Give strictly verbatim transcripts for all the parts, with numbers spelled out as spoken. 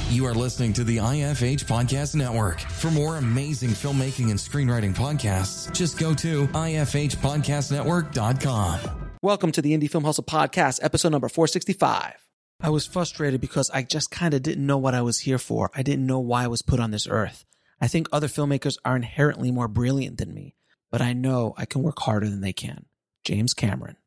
You are listening to the I F H Podcast Network. For more amazing filmmaking and screenwriting podcasts, just go to I F H podcast network dot com. Welcome to the Indie Film Hustle Podcast, episode number four sixty-five. I was frustrated because I just kind of didn't know what I was here for. I didn't know why I was put on this earth. I think other filmmakers are inherently more brilliant than me, but I know I can work harder than they can. James Cameron.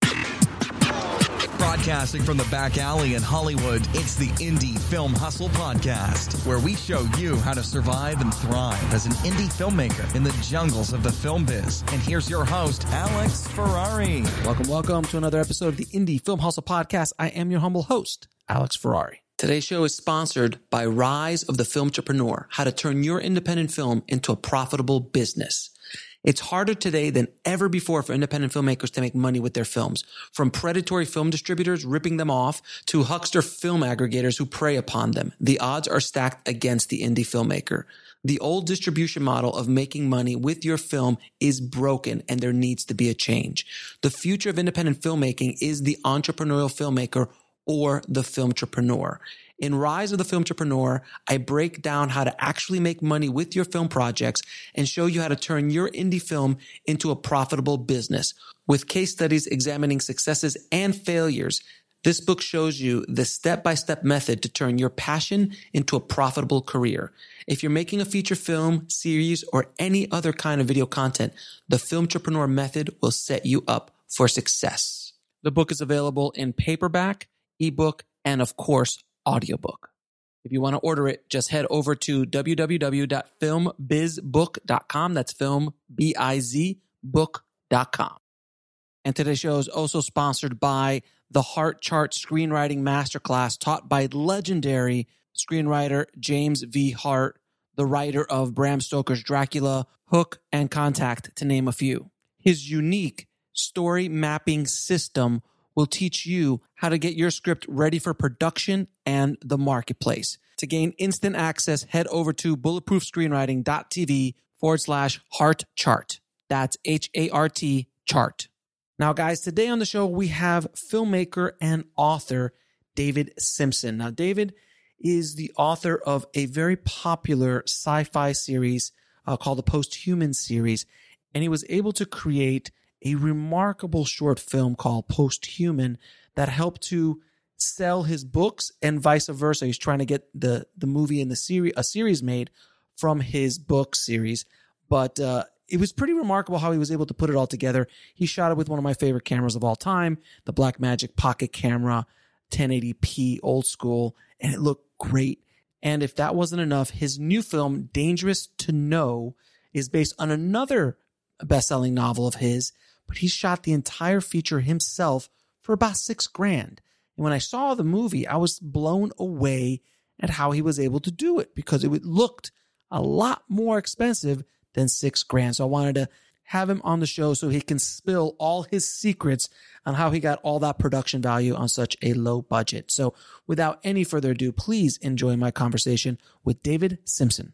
Broadcasting from the back alley in Hollywood, it's the Indie Film Hustle Podcast, where we show you how to survive and thrive as an indie filmmaker in the jungles of the film biz. And here's your host, Alex Ferrari. Welcome, welcome to another episode of the Indie Film Hustle Podcast. I am your humble host, Alex Ferrari. Today's show is sponsored by Rise of the Filmtrepreneur, how to turn your independent film into a profitable business. It's harder today than ever before for independent filmmakers to make money with their films. From predatory film distributors ripping them off to huckster film aggregators who prey upon them, the odds are stacked against the indie filmmaker. The old distribution model of making money with your film is broken, and there needs to be a change. The future of independent filmmaking is the entrepreneurial filmmaker or the filmtrepreneur. In Rise of the Filmtrepreneur, I break down how to actually make money with your film projects and show you how to turn your indie film into a profitable business. With case studies examining successes and failures, this book shows you the step-by-step method to turn your passion into a profitable career. If you're making a feature film, series, or any other kind of video content, the Filmtrepreneur method will set you up for success. The book is available in paperback, ebook, and of course, audiobook. If you want to order it, just head over to w w w dot film biz book dot com. That's film, B I Z, book dot com. And today's show is also sponsored by the Heart Chart Screenwriting Masterclass taught by legendary screenwriter James V. Hart, the writer of Bram Stoker's Dracula, Hook, and Contact, to name a few. His unique story mapping system will teach you how to get your script ready for production and the marketplace. To gain instant access, head over to bulletproofscreenwriting.tv forward slash heart chart. That's H A R T chart. Now, guys, today on the show, we have filmmaker and author David Simpson. Now, David is the author of a very popular sci-fi series uh, called the Posthuman series, and he was able to create a remarkable short film called Posthuman that helped to sell his books and vice versa. He's trying to get the, the movie and the series, a series made from his book series. But uh, it was pretty remarkable how he was able to put it all together. He shot it with one of my favorite cameras of all time, the Blackmagic Pocket Camera, ten eighty p old school, and it looked great. And if that wasn't enough, his new film, Dangerous to Know, is based on another best-selling novel of his, but he shot the entire feature himself for about six grand. And when I saw the movie, I was blown away at how he was able to do it because it looked a lot more expensive than six grand. So I wanted to have him on the show so he can spill all his secrets on how he got all that production value on such a low budget. So without any further ado, please enjoy my conversation with David Simpson.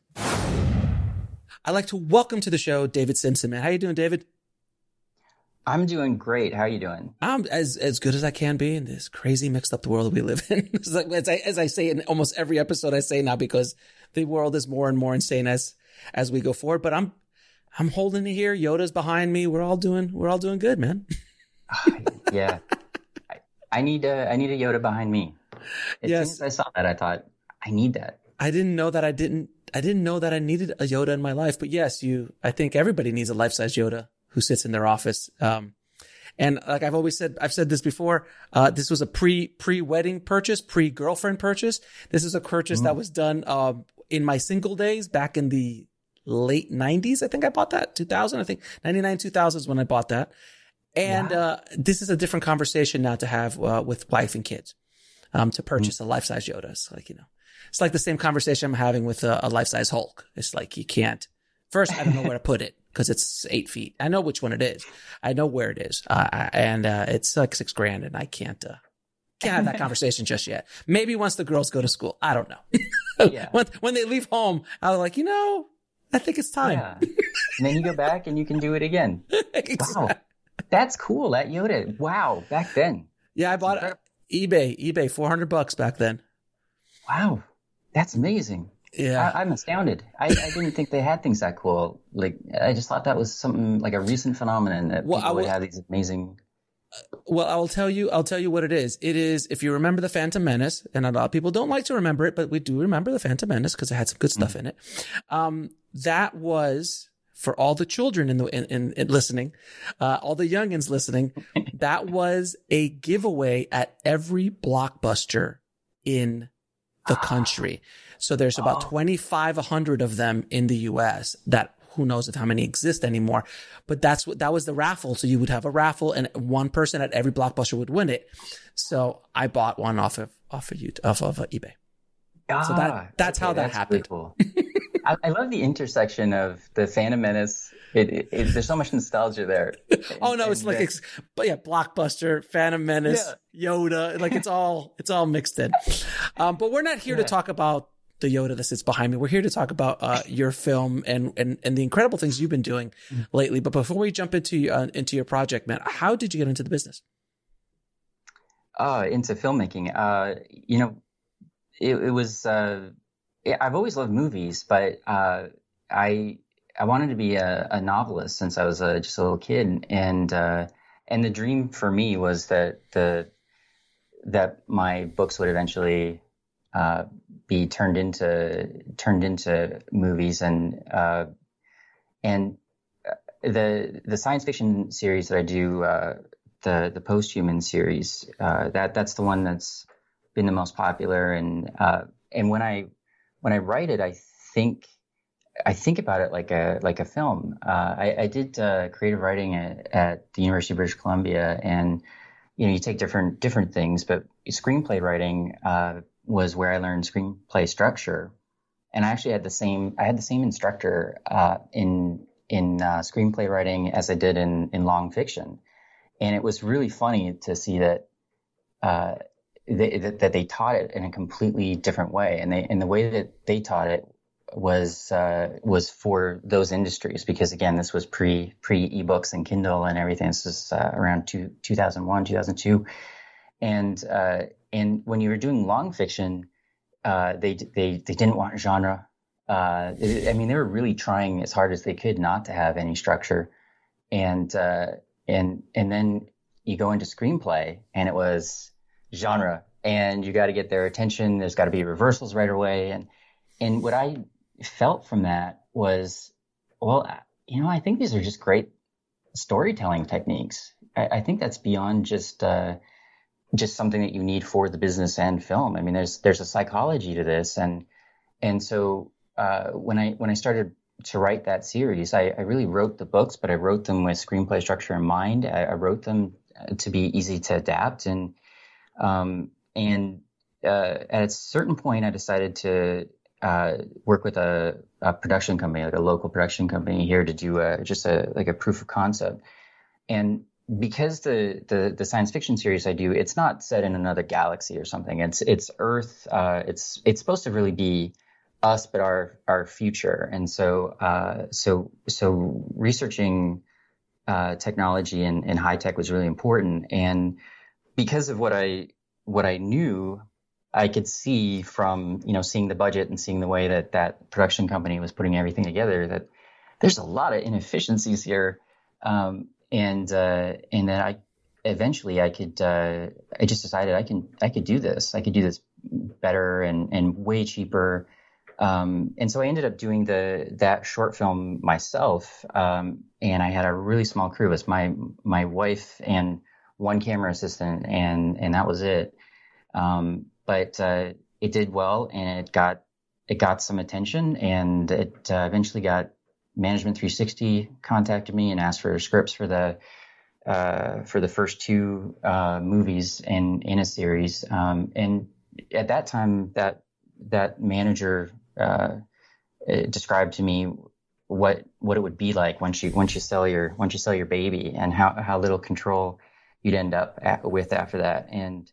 I'd like to welcome to the show David Simpson, man. How you doing, David? I'm doing great. How are you doing? I'm as as good as I can be in this crazy mixed up world we live in. Like, as I as I say in almost every episode I say now, because the world is more and more insane as as we go forward. But I'm I'm holding it here. Yoda's behind me. We're all doing we're all doing good, man. Yeah, I, I need a I need a Yoda behind me. As yes. soon as I saw that, I thought I need that. I didn't know that I didn't I didn't know that I needed a Yoda in my life. But yes, you. I think everybody needs a life size Yoda who sits in their office. Um, and like I've always said, I've said this before, uh, this was a pre, pre-wedding purchase, pre-girlfriend purchase. This is a purchase mm. that was done, uh, in my single days back in the late nineties. I think I bought that, two thousand, I think ninety-nine, two thousand is when I bought that. And, yeah. uh, this is a different conversation now to have, uh, with wife and kids, um, to purchase mm. a life-size Yoda. It's like, you know, it's like the same conversation I'm having with a, a life-size Hulk. It's like, you can't, first, I don't know where to put it. Because it's eight feet. I know which one it is. I know where it is. Uh, and uh, it's like six grand, and I can't uh, can't have that conversation just yet. Maybe once the girls go to school. I don't know. Yeah. when, when they leave home, I'm like, you know, I think it's time. Yeah. And then you go back and you can do it again. Exactly. Wow. That's cool. That Yoda. Wow. Back then. Yeah, I bought it. eBay. eBay, four hundred bucks back then. Wow. That's amazing. Yeah, I, I'm astounded. I, I didn't think they had things that cool. Like, I just thought that was something like a recent phenomenon that well, people will, would have these amazing. Well, I'll tell you, I'll tell you what it is. It is, if you remember the Phantom Menace, and a lot of people don't like to remember it, but we do remember the Phantom Menace because it had some good stuff mm-hmm. in it. Um, that was for all the children in the in, in, in listening, uh, all the youngins listening. That was a giveaway at every Blockbuster in the country. So there's about oh. twenty-five hundred of them in the U S that who knows if how many exist anymore, but that's what, that was the raffle. So you would have a raffle and one person at every Blockbuster would win it. So I bought one off of, off of YouTube, off of uh, eBay. Ah, so that, that's okay, how that that's happened. Cool. I, I love the intersection of the Phantom Menace. It, it, it, there's so much nostalgia there. oh no, it's like, it's, but yeah, Blockbuster, Phantom Menace, yeah. Yoda, like it's all, it's all mixed in. Um, but we're not here yeah. to talk about the Yoda that sits behind me. We're here to talk about uh, your film and, and and the incredible things you've been doing mm-hmm. lately. But before we jump into uh, into your project, man, how did you get into the business? Uh, into filmmaking. Uh, you know, it, it was. Uh, it, I've always loved movies, but uh, I I wanted to be a, a novelist since I was a, just a little kid, and uh, and the dream for me was that the that my books would eventually uh, be turned into turned into movies, and uh, and the the science fiction series that I do, uh, the the Posthuman series, uh, that that's the one that's been the most popular, and uh, and when I when I write it, I think I think about it like a like a film. Uh, I, I did uh, creative writing at, at the University of British Columbia, and you know you take different different things, but screenplay writing uh, was where I learned screenplay structure, and I actually had the same I had the same instructor uh, in in uh, screenplay writing as I did in in long fiction, and it was really funny to see that uh, they, that, that they taught it in a completely different way, and they and the way that they taught it was uh, was for those industries, because again, this was pre pre ebooks and Kindle and everything. This was uh, around two, 2001, two thousand two, and uh, and when you were doing long fiction, uh, they they they didn't want genre. Uh, I mean, they were really trying as hard as they could not to have any structure, and uh, and and then you go into screenplay, and it was genre, and you got to get their attention. There's got to be reversals right away, and and what I felt from that was, well, you know, I think these are just great storytelling techniques. I, I think that's beyond just uh, just something that you need for the business and film. I mean, there's there's a psychology to this, and and so uh, when I when I started to write that series, I, I really wrote the books, but I wrote them with screenplay structure in mind. I, I wrote them to be easy to adapt, and um, and uh, at a certain point, I decided to Uh, work with a, a production company, like a local production company here, to do a, just a like a proof of concept. And because the, the the science fiction series I do, it's not set in another galaxy or something. It's it's Earth. Uh, it's it's supposed to really be us, but our our future. And so uh, so so researching uh, technology and, and high tech was really important. And because of what I what I knew, I could see from, you know, seeing the budget and seeing the way that that production company was putting everything together, that there's a lot of inefficiencies here. Um, and, uh, and then I, eventually I could, uh, I just decided I can, I could do this. I could do this better and, and way cheaper. Um, and so I ended up doing the, that short film myself. Um, and I had a really small crew. It was my, my wife and one camera assistant, and, and that was it. Um, But uh, it did well, and it got it got some attention, and it uh, eventually got Management three sixty contacted me and asked for scripts for the uh, for the first two uh, movies in in a series. Um, and at that time, that that manager uh, described to me what what it would be like once you once you sell your once you sell your baby, and how how little control you'd end up at, with after that. And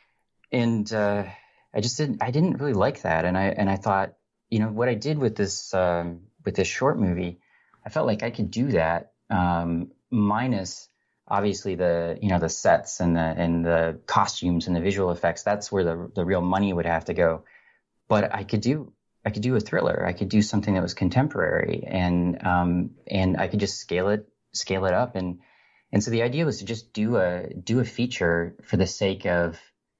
And uh, I just didn't. I didn't really like that, and I and I thought, you know, what I did with this um, with this short movie, I felt like I could do that, um, minus obviously the you know the sets and the and the costumes and the visual effects. That's where the the real money would have to go. but I could do I could do a thriller. I could do something that was contemporary, and um, and I could just scale it scale it up. And and so the idea was to just do a do a feature for the sake of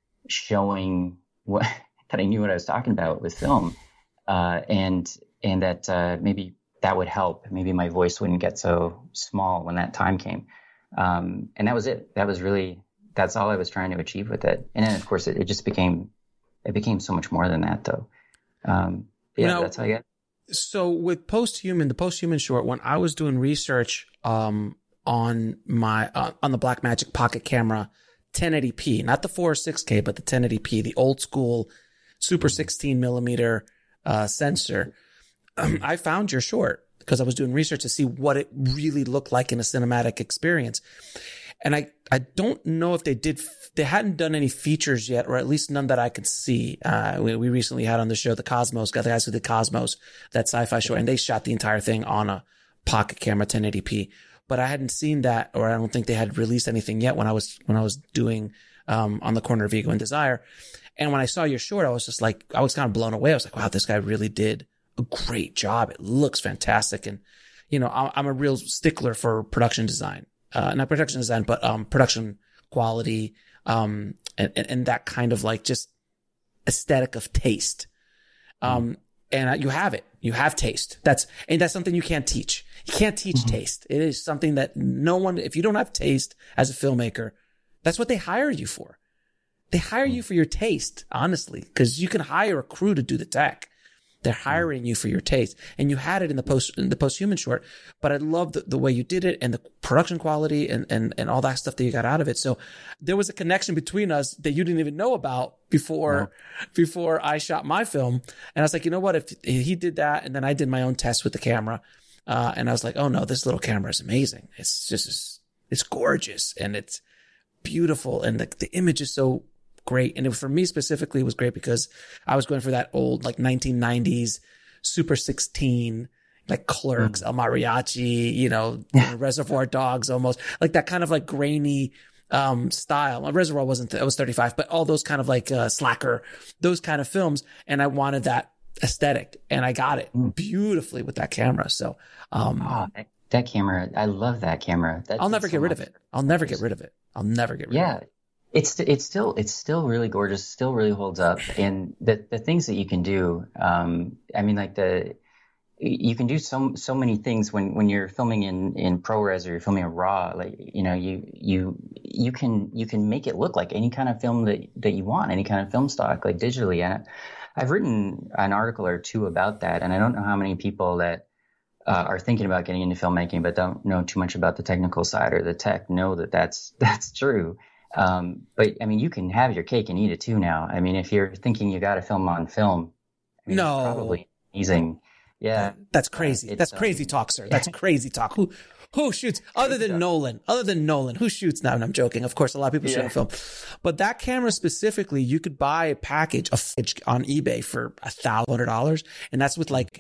showing what that I knew what I was talking about with film, uh, and and that uh, maybe that would help. Maybe my voice wouldn't get so small when that time came. Um, and that was it. That was really that's all I was trying to achieve with it. And then of course it, it just became it became so much more than that, though. Um, yeah, now, that's how I get. So with Posthuman, the Posthuman short, when I was doing research um, on my uh, on the Blackmagic Pocket Camera ten eighty p, not the four or six K, but the ten eighty p, the old school Super sixteen millimeter uh, sensor, um, I found your short because I was doing research to see what it really looked like in a cinematic experience. And I, I don't know if they did, they hadn't done any features yet, or at least none that I could see. Uh, we, we recently had on the show the Cosmos, got the guys who did Cosmos, that sci-fi show, and they shot the entire thing on a pocket camera ten eighty p. But I hadn't seen that, or I don't think they had released anything yet when I was, when I was doing, um, On the Corner of Ego and Desire. And when I saw your short, I was just like, I was kind of blown away. I was like, wow, this guy really did a great job. It looks fantastic. And, you know, I'm a real stickler for production design. Uh, not production design, but, um, production quality, um, and, and that kind of like just aesthetic of taste. Um, mm. and you have it. You have taste. That's, and that's something you can't teach. You can't teach mm-hmm. taste. It is something that no one, if you don't have taste as a filmmaker, that's what they hire you for. They hire mm. you for your taste, honestly, because you can hire a crew to do the tech. They're hiring you for your taste, and you had it in the post, in the Posthuman short, but I love the, the way you did it and the production quality and, and, and all that stuff that you got out of it. So there was a connection between us that you didn't even know about before, no. before I shot my film. And I was like, you know what? If he did that, and then I did my own test with the camera, uh, and I was like, oh no, this little camera is amazing. It's just, it's, it's gorgeous and it's beautiful. And the, the image is so great. And it, for me specifically, it was great because I was going for that old, like nineteen nineties Super sixteen, like Clerks, mm. El Mariachi, you know, Reservoir Dogs, almost like that kind of like grainy, um, style. Well, Reservoir wasn't, th- it was thirty-five, but all those kind of like, uh, Slacker, those kind of films. And I wanted that aesthetic, and I got it mm. beautifully with that camera. So, um, oh, that, that camera, I love that camera. That I'll never get so rid of it. I'll never get rid of it. I'll never get rid yeah. of it. It's it's still it's still really gorgeous, still really holds up, and the the things that you can do. Um, I mean, like the you can do so so many things when, when you're filming in, in ProRes or you're filming in RAW. Like you know, you you you can you can make it look like any kind of film that, that you want, any kind of film stock, like digitally. And I've written an article or two about that, and I don't know how many people that uh, are thinking about getting into filmmaking but don't know too much about the technical side or the tech know that that's that's true. Um, but I mean, you can have your cake and eat it too now. I mean, if you're thinking you got to film on film, I mean, no, it's probably amazing. Yeah. That's crazy. Uh, That's crazy um, talk, sir. That's crazy talk. Who, who shoots other than Nolan, other than Nolan, who shoots now? And I'm joking. Of course, a lot of people yeah. shoot on film, but that camera specifically, you could buy a package of on eBay for a thousand hundred dollars. And that's with like,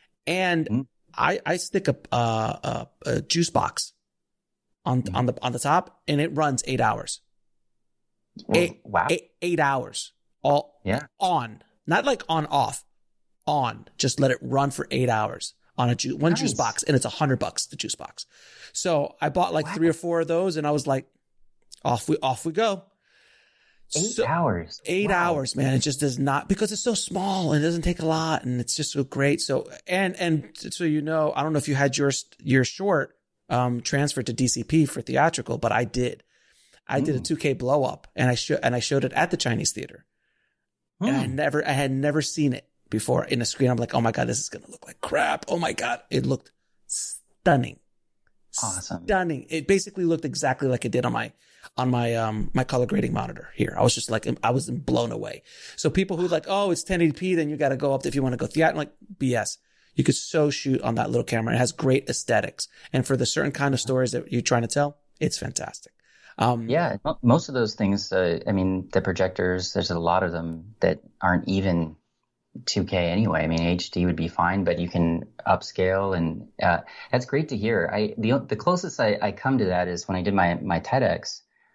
and mm-hmm. I, I stick a, uh, a, a juice box on, mm-hmm. on the, on the top, and it runs eight hours. Well, eight, wow. eight, eight hours all yeah. on, not like on off, on, just let it run for eight hours on a ju- one nice. juice box. And it's a hundred bucks, the juice box. So I bought like wow. three or four of those, and I was like, off we, off we go. Eight so, hours. Eight wow. hours, man. It just does not, because it's so small and it doesn't take a lot, and it's just so great. So, and, and so, you know, I don't know if you had your, your short, um, transferred to D C P for theatrical, but I did. I did a two K blow up, and I showed and I showed it at the Chinese theater, mm. and I never I had never seen it before in a screen. I'm like, oh my god, this is gonna look like crap. Oh my god, it looked stunning, awesome, stunning. It basically looked exactly like it did on my on my um my color grading monitor here. I was just like, I was blown away. So people who like, oh, it's ten eighty p, then you got to go up if you want to go theater. Like B S. You could so shoot on that little camera. It has great aesthetics, and for the certain kind of stories that you're trying to tell, it's fantastic. Um, yeah, most of those things, uh, I mean, the projectors, there's a lot of them that aren't even two K anyway. I mean, H D would be fine, but you can upscale, and uh, that's great to hear. I the the closest I, I come to that is when I did my, my TEDx.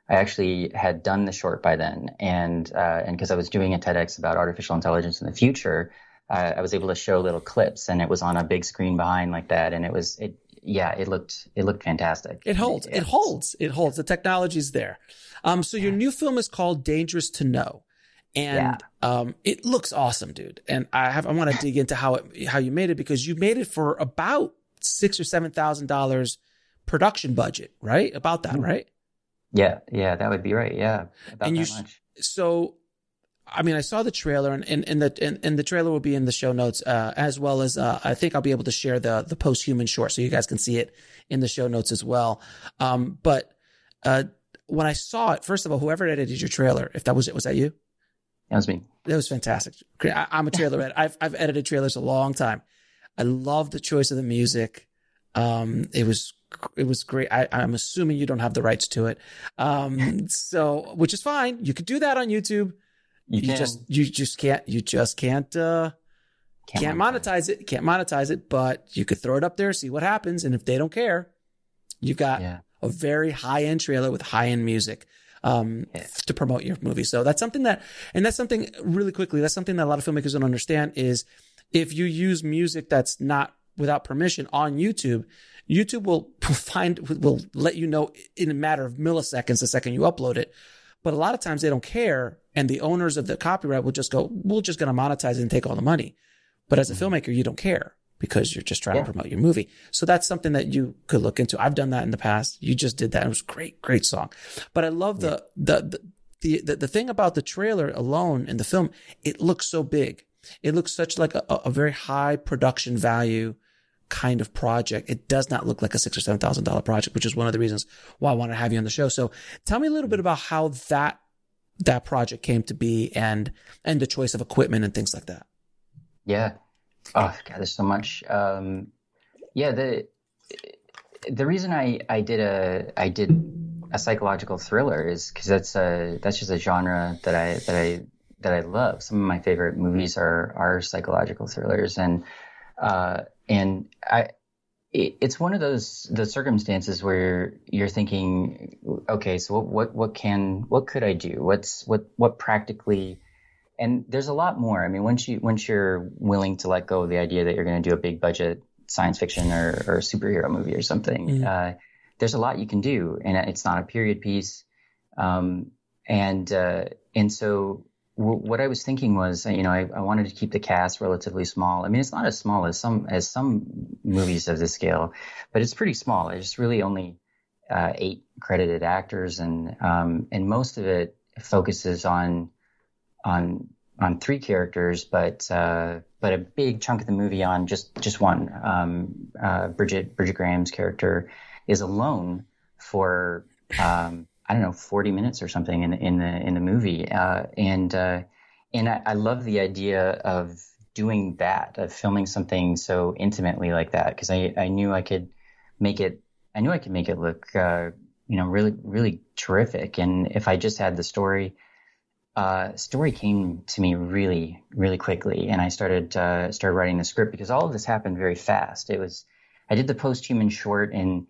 I actually had done the short by then, and uh, and because I was doing a TEDx about artificial intelligence in the future, uh, I was able to show little clips, and it was on a big screen behind like that, and it was it yeah it looked it looked fantastic. It holds. It, it holds. It holds. The technology's there. Um, so your new film is called Dangerous to Know. And, yeah. um, it looks awesome, dude. And I have, I want to dig into how it, how you made it, because you made it for about six or seven thousand dollars production budget, right? About that, right? Yeah. Yeah. That would be right. Yeah. About and you, that much. So, I mean, I saw the trailer, and, and, and the, and, and the trailer will be in the show notes, uh, as well as, uh, I think I'll be able to share the, the post-human short, so you guys can see it in the show notes as well. Um, but, uh, when I saw it, first of all, whoever edited your trailer, if that was it, was that you? That was me. That was fantastic. I, I'm a trailer editor. I've, I've edited trailers a long time. I love the choice of the music. Um, it was, it was great. I, I'm assuming you don't have the rights to it. Um, so, which is fine. You could do that on YouTube. You, you just, you just can't, you just can't, uh, can't, can't monetize it. Can't monetize it, but you could throw it up there, see what happens. And if they don't care, you got yeah. a very high end trailer with high end music. Um, yeah. to promote your movie. So that's something that, and that's something really quickly, that's something that a lot of filmmakers don't understand, is if you use music that's not without permission on YouTube, YouTube will find, will let you know in a matter of milliseconds the second you upload it. But a lot of times they don't care. And the owners of the copyright will just go, we're just going to monetize it and take all the money. But as a mm-hmm. filmmaker, you don't care, because you're just trying yeah. to promote your movie. So that's something that you could look into. I've done that in the past. You just did that. It was a great, great song. But I love yeah. the, the, the, the, the thing about the trailer alone in the film, it looks so big. It looks such like a, a very high production value kind of project. It does not look like a six or seven thousand dollar project, which is one of the reasons why I want to have you on the show. So tell me a little bit about how that, that project came to be, and, and the choice of equipment and things like that. Yeah. Oh God, there's so much. Um, yeah, the the reason I, I did a I did a psychological thriller is because that's a that's just a genre that I that I that I love. Some of my favorite movies are are psychological thrillers, and uh, and I it, it's one of those the circumstances where you're thinking, okay, so what what what can what could I do? What's what what practically. And there's a lot more. I mean, once you once you're willing to let go of the idea that you're going to do a big budget science fiction or, or superhero movie or something, mm-hmm. uh, there's a lot you can do, and it's not a period piece. Um, and uh, and so w- what I was thinking was, you know, I, I wanted to keep the cast relatively small. I mean, it's not as small as some as some movies of this scale, but it's pretty small. There's really only uh, eight credited actors, and um, and most of it focuses on. on on three characters, but uh, but a big chunk of the movie on just just one. Um, uh, Bridget Bridget Graham's character is alone for um, I don't know forty minutes or something in in the in the movie, uh, and uh, and I, I love the idea of doing that, of filming something so intimately like that, because I I knew I could make it I knew I could make it look uh, you know really really terrific, and if I just had the story. Uh, story came to me really, really quickly, and I started uh, started writing the script because all of this happened very fast. It was I did the post-human short in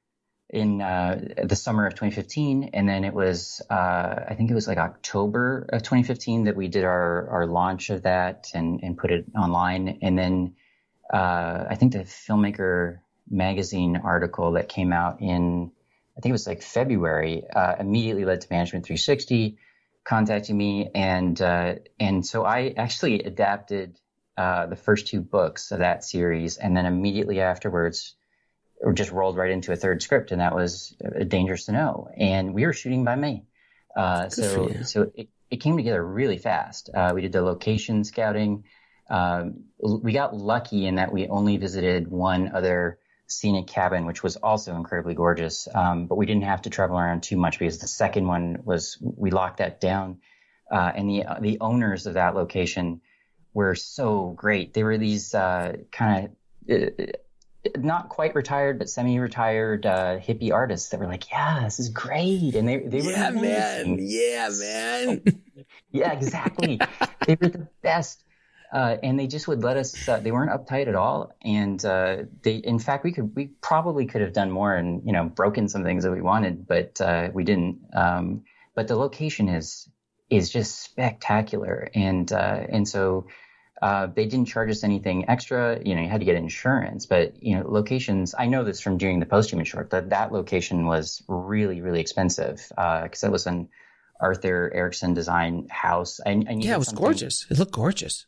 in uh, the summer of twenty fifteen, and then it was uh, I think it was like October of twenty fifteen that we did our, our launch of that and, and put it online, and then uh, I think the Filmmaker magazine article that came out in I think it was like February uh, immediately led to Management three sixty. Contacting me, and uh, and so I actually adapted uh, the first two books of that series, and then immediately afterwards, or just rolled right into a third script, and that was Dangerous to Know. And we were shooting by May, uh, so so it, it came together really fast. Uh, we did the location scouting. Um, we got lucky in that we only visited one other scenic cabin, which was also incredibly gorgeous. Um, but we didn't have to travel around too much because the second one was, we locked that down. Uh, and the, uh, the owners of that location were so great. They were these, uh, kind of, uh, not quite retired, but semi-retired, uh, hippie artists that were like, yeah, this is great. And they, they were, yeah, man. Yeah, man. yeah, exactly. They were the best. Uh, and they just would let us, uh, they weren't uptight at all. And, uh, they, in fact, we could, we probably could have done more and, you know, broken some things that we wanted, but, uh, we didn't. Um, but the location is, is just spectacular. And, uh, and so, uh, they didn't charge us anything extra. You know, you had to get insurance, but, you know, locations, I know this from doing the Posthuman short, that that location was really, really expensive, uh, cause it was an Arthur Erickson design house. I, I yeah, it was something... gorgeous. It looked gorgeous.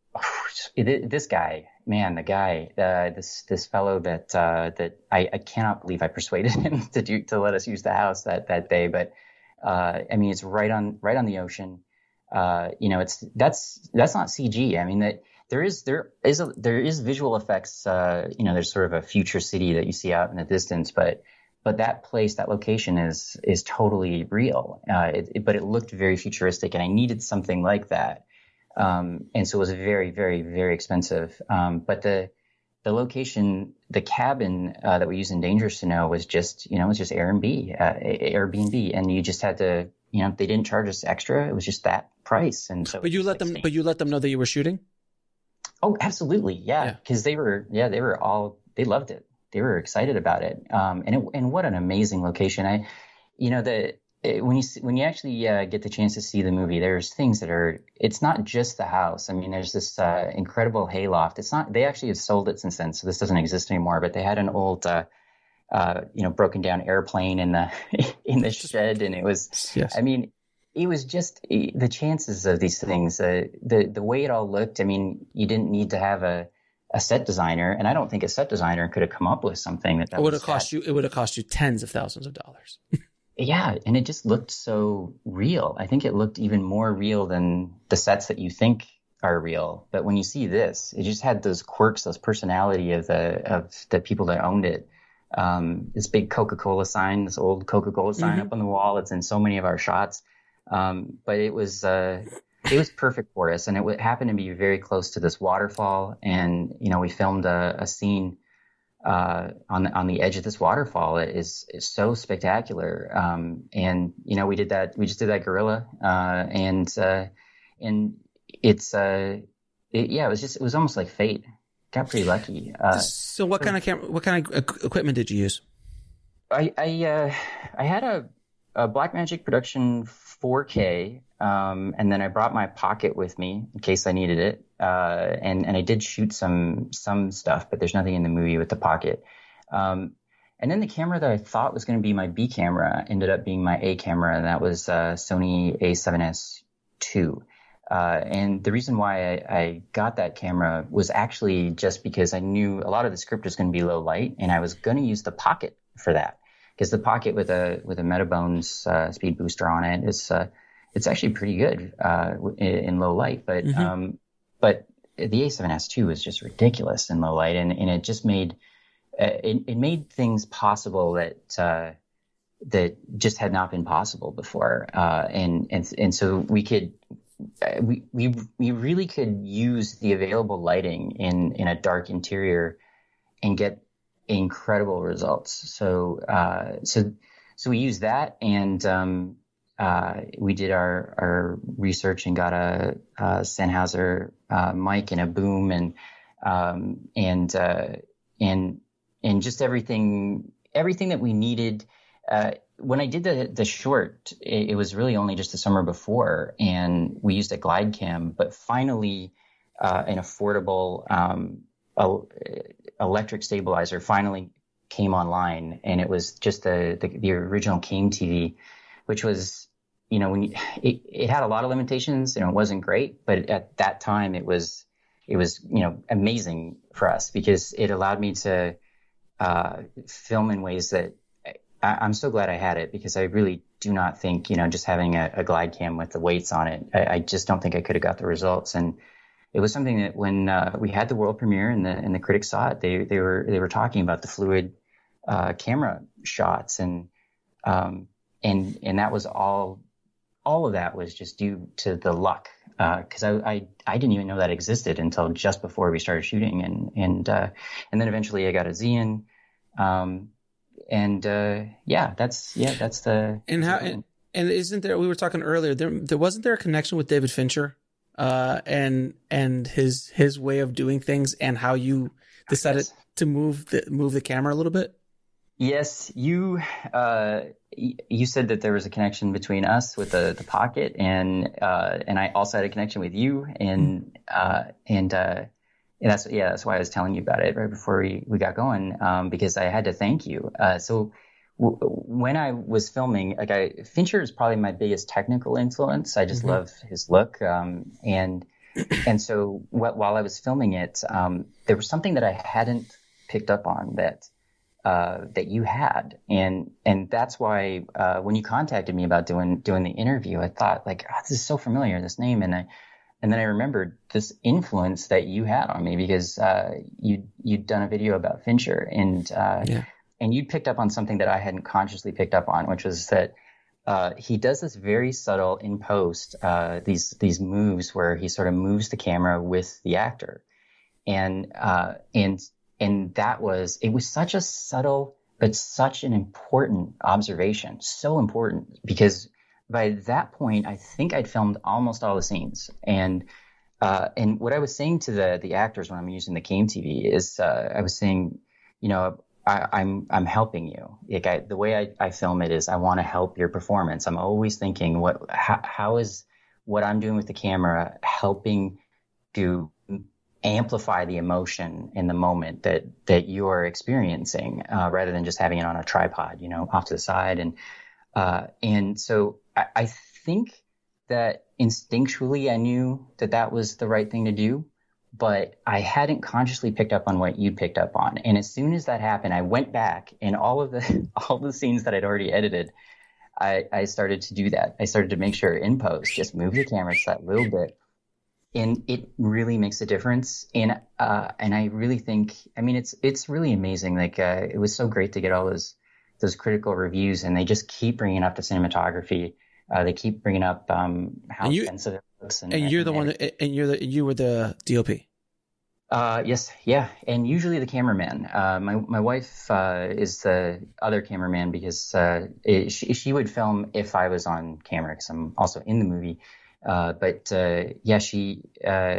This guy, man, the guy, uh, this this fellow that uh, that I, I cannot believe I persuaded him to do to let us use the house that that day. But uh, I mean, it's right on right on the ocean. Uh, you know, it's that's that's not C G. I mean, that there is there is a, there is visual effects. Uh, you know, there's sort of a future city that you see out in the distance, but but that place, that location is is totally real. Uh, it, it, but it looked very futuristic, and I needed something like that. Um, and so it was very, very, very expensive. Um, but the, the location, the cabin, uh, that we used in Dangerous to Know was just, you know, it was just Airbnb, uh, Airbnb. And you just had to, you know, they didn't charge us extra. It was just that price. And so, but you let like them, staying. but you let them know that you were shooting? Oh, absolutely. Yeah. yeah. Cause they were, yeah, they were all, they loved it. They were excited about it. Um, and it, and what an amazing location. I, you know, the, It, when you when you actually uh, get the chance to see the movie, there's things that are. It's not just the house. I mean, there's this uh, incredible hayloft. It's not. They actually have sold it since then, so this doesn't exist anymore. But they had an old, uh, uh, you know, broken down airplane in the in the shed, and it was. Yes. I mean, it was just the chances of these things. Uh, the the way it all looked. I mean, you didn't need to have a. a set designer, and I don't think a set designer could have come up with something that, that it would have that. cost you. It would have cost you tens of thousands of dollars. Yeah, and it just looked so real. I think it looked even more real than the sets that you think are real. But when you see this, it just had those quirks, those personality of the of the people that owned it. Um, this big Coca-Cola sign, this old Coca-Cola sign mm-hmm. up on the wall. It's in so many of our shots. Um, but it was uh, it was perfect for us, and it w- happened to be very close to this waterfall. And you know, we filmed a, a scene. Uh, on the, on the edge of this waterfall. It is, is so spectacular. Um, and, you know, we did that, we just did that gorilla, uh, and, uh, and it's, uh, it, yeah, it was just, it was almost like fate. Got pretty lucky. Uh, so what kind of camera, what kind of equipment did you use? I, I, uh, I had a, a Blackmagic Production four K, um, and then I brought my Pocket with me in case I needed it. Uh, and, and I did shoot some, some stuff, but there's nothing in the movie with the Pocket. Um, and then the camera that I thought was going to be my B camera ended up being my A camera, and that was, uh, Sony A seven S two. Uh, and the reason why I, I got that camera was actually just because I knew a lot of the script was going to be low light, and I was going to use the Pocket for that. Because the Pocket with a, with a Metabones, uh, speed booster on it is, uh, it's actually pretty good, uh, in, in low light, but, mm-hmm. um, But the A seven S two was just ridiculous in low light, and, and it just made uh, it, it made things possible that uh, that just had not been possible before. Uh, and and and so we could uh, we we we really could use the available lighting in in a dark interior and get incredible results. So uh, so so we used that, and um, Uh, we did our, our research and got a, a Sennheiser uh, mic and a boom, and um, and uh, and and just everything everything that we needed. Uh, when I did the the short, it, it was really only just the summer before, and we used a glide cam. But finally, uh, an affordable um, a, electric stabilizer finally came online, and it was just the the, the original Kane T V, which was. You know, when you, it, it had a lot of limitations, you know, it wasn't great, but at that time it was, it was, you know, amazing for us because it allowed me to, uh, film in ways that I, I'm so glad I had it, because I really do not think, you know, just having a, a glide cam with the weights on it, I, I just don't think I could have got the results. And it was something that when, uh, we had the world premiere and the, and the critics saw it, they, they were, they were talking about the fluid, uh, camera shots, and, um, and, and that was all, all of that was just due to the luck, because uh, I, I I didn't even know that existed until just before we started shooting, and and uh, and then eventually I got a Xeon, um, and uh, yeah, that's yeah that's the and how and, and isn't there? We were talking earlier. There there wasn't there a connection with David Fincher uh, and and his his way of doing things, and how you decided yes. to move the move the camera a little bit? Yes, you uh, you said that there was a connection between us with the, the pocket, and uh, and I also had a connection with you, and uh, and uh, and that's yeah that's why I was telling you about it right before we, we got going, um, because I had to thank you. Uh, so w- when I was filming, like I Fincher is probably my biggest technical influence. I just mm-hmm. love his look, um, and and so wh- while I was filming it, um, there was something that I hadn't picked up on that. Uh, that you had, and and that's why uh, when you contacted me about doing doing the interview, I thought like, oh, this is so familiar, this name, and I and then I remembered this influence that you had on me because uh, you you'd done a video about Fincher, and uh, yeah. and you picked up on something that I hadn't consciously picked up on, which was that uh, he does this very subtle in post uh, these these moves where he sort of moves the camera with the actor, and uh, and. And that was, it was such a subtle, but such an important observation. So important because by that point, I think I'd filmed almost all the scenes. And, uh, and what I was saying to the, the actors when I'm using the Came T V is, uh, I was saying, you know, I, I'm, I'm helping you. Like I, the way I, I film it is I want to help your performance. I'm always thinking what, how, how is what I'm doing with the camera helping to amplify the emotion in the moment that that you're experiencing, uh, rather than just having it on a tripod, you know, off to the side. And uh, and so I, I think that instinctually I knew that that was the right thing to do, but I hadn't consciously picked up on what you picked up on. And as soon as that happened, I went back and all of the all the scenes that I'd already edited, I, I started to do that. I started to make sure in post, just move the camera just that little bit. And it really makes a difference. And, uh, and I really think, I mean, it's, it's really amazing. Like, uh, it was so great to get all those, those critical reviews, and they just keep bringing up the cinematography. Uh, they keep bringing up, um, how and you, expensive it looks. And, and you're and the one that, and you're the, you were the D O P. Uh, yes. Yeah. And usually the cameraman, uh, my, my wife, uh, is the other cameraman because, uh, it, she, she would film if I was on camera because I'm also in the movie. Uh, but, uh, yeah, she, uh,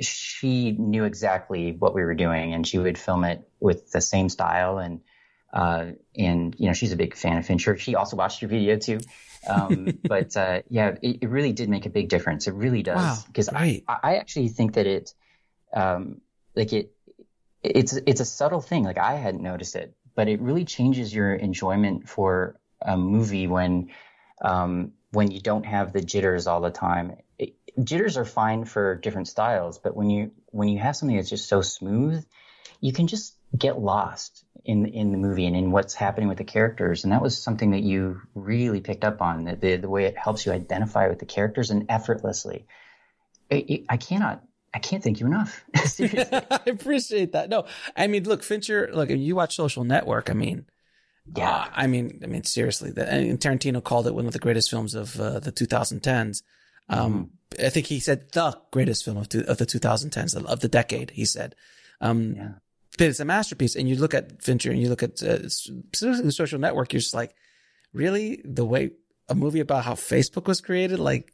she knew exactly what we were doing, and she would film it with the same style. And, uh, and, you know, she's a big fan of Fincher. She also watched your video too. Um, but, uh, yeah, it, it really did make a big difference. It really does. Wow, Cause I, I actually think that it, um, like it, it's, it's a subtle thing. Like I hadn't noticed it, but it really changes your enjoyment for a movie when, um, when you don't have the jitters all the time. It, jitters are fine for different styles, but when you when you have something that's just so smooth, you can just get lost in in the movie and in what's happening with the characters. And that was something that you really picked up on, that the the way it helps you identify with the characters and effortlessly. It, it, I cannot. I can't thank you enough. Seriously. I appreciate that. No, I mean, look, Fincher, look, you watch Social Network. I mean, Yeah, uh, I mean, I mean, seriously, the, and Tarantino called it one of the greatest films of uh, the twenty tens. Um, mm-hmm. I think he said the greatest film of, two, of the twenty tens, of the decade. He said, um, yeah. But it's a masterpiece. And you look at Fincher and you look at uh, the Social Network, you're just like, really, the way a movie about how Facebook was created, like,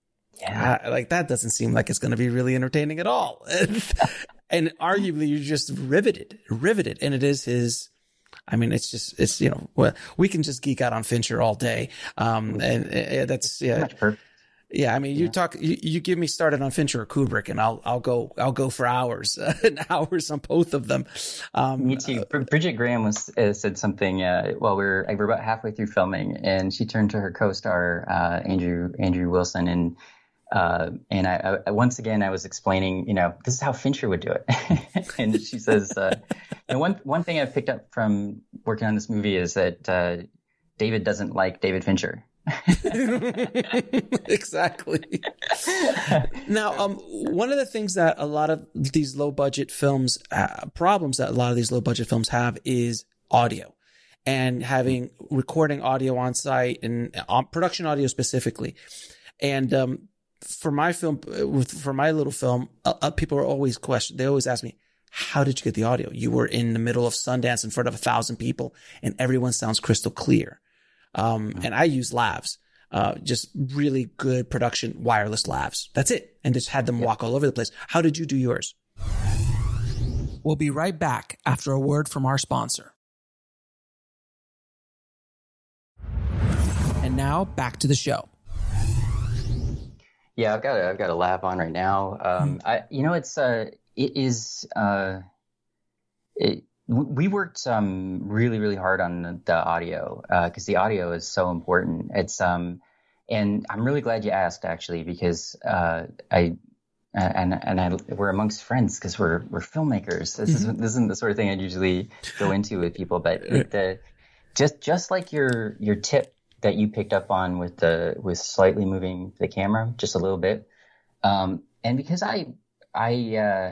yeah, uh, like that doesn't seem like it's going to be really entertaining at all. And arguably, you're just riveted, riveted, and it is his. I mean, it's just, it's, you know, well, we can just geek out on Fincher all day. Um, and uh, that's, yeah. Yeah. I mean, you yeah. talk, you, you give me started on Fincher or Kubrick and I'll, I'll go, I'll go for hours and hours on both of them. Um, me too. Uh, Bridget Graham was, uh, said something, uh, while we we're, like, we're about halfway through filming, and she turned to her co-star, uh, Andrew, Andrew Wilson, and, Uh, and I, I, once again, I was explaining, you know, this is how Fincher would do it. And she says, uh, and one, one thing I've picked up from working on this movie is that, uh, David doesn't like David Fincher. Exactly. Now, um, one of the things that a lot of these low budget films, uh, problems that a lot of these low budget films have is audio, and having recording audio on site and um, production audio specifically. And, um, for my film, for my little film, uh, people are always question. They always ask me, how did you get the audio? You were in the middle of Sundance in front of a thousand people and everyone sounds crystal clear. Um, and I use lavs. uh, just really good production, wireless lavs. That's it. And just had them walk all over the place. How did you do yours? We'll be right back after a word from our sponsor. And now back to the show. Yeah, I've got a, I've got a lav on right now. Um, I, you know, it's uh, it is uh, it, we worked um really really hard on the audio because uh, the audio is so important. It's um, and I'm really glad you asked actually because uh, I and and I we're amongst friends because we're we're filmmakers. This mm-hmm. is this isn't the sort of thing I'd usually go into with people, but it, the just just like your your tip that you picked up on with the with slightly moving the camera just a little bit, um, and because I I uh,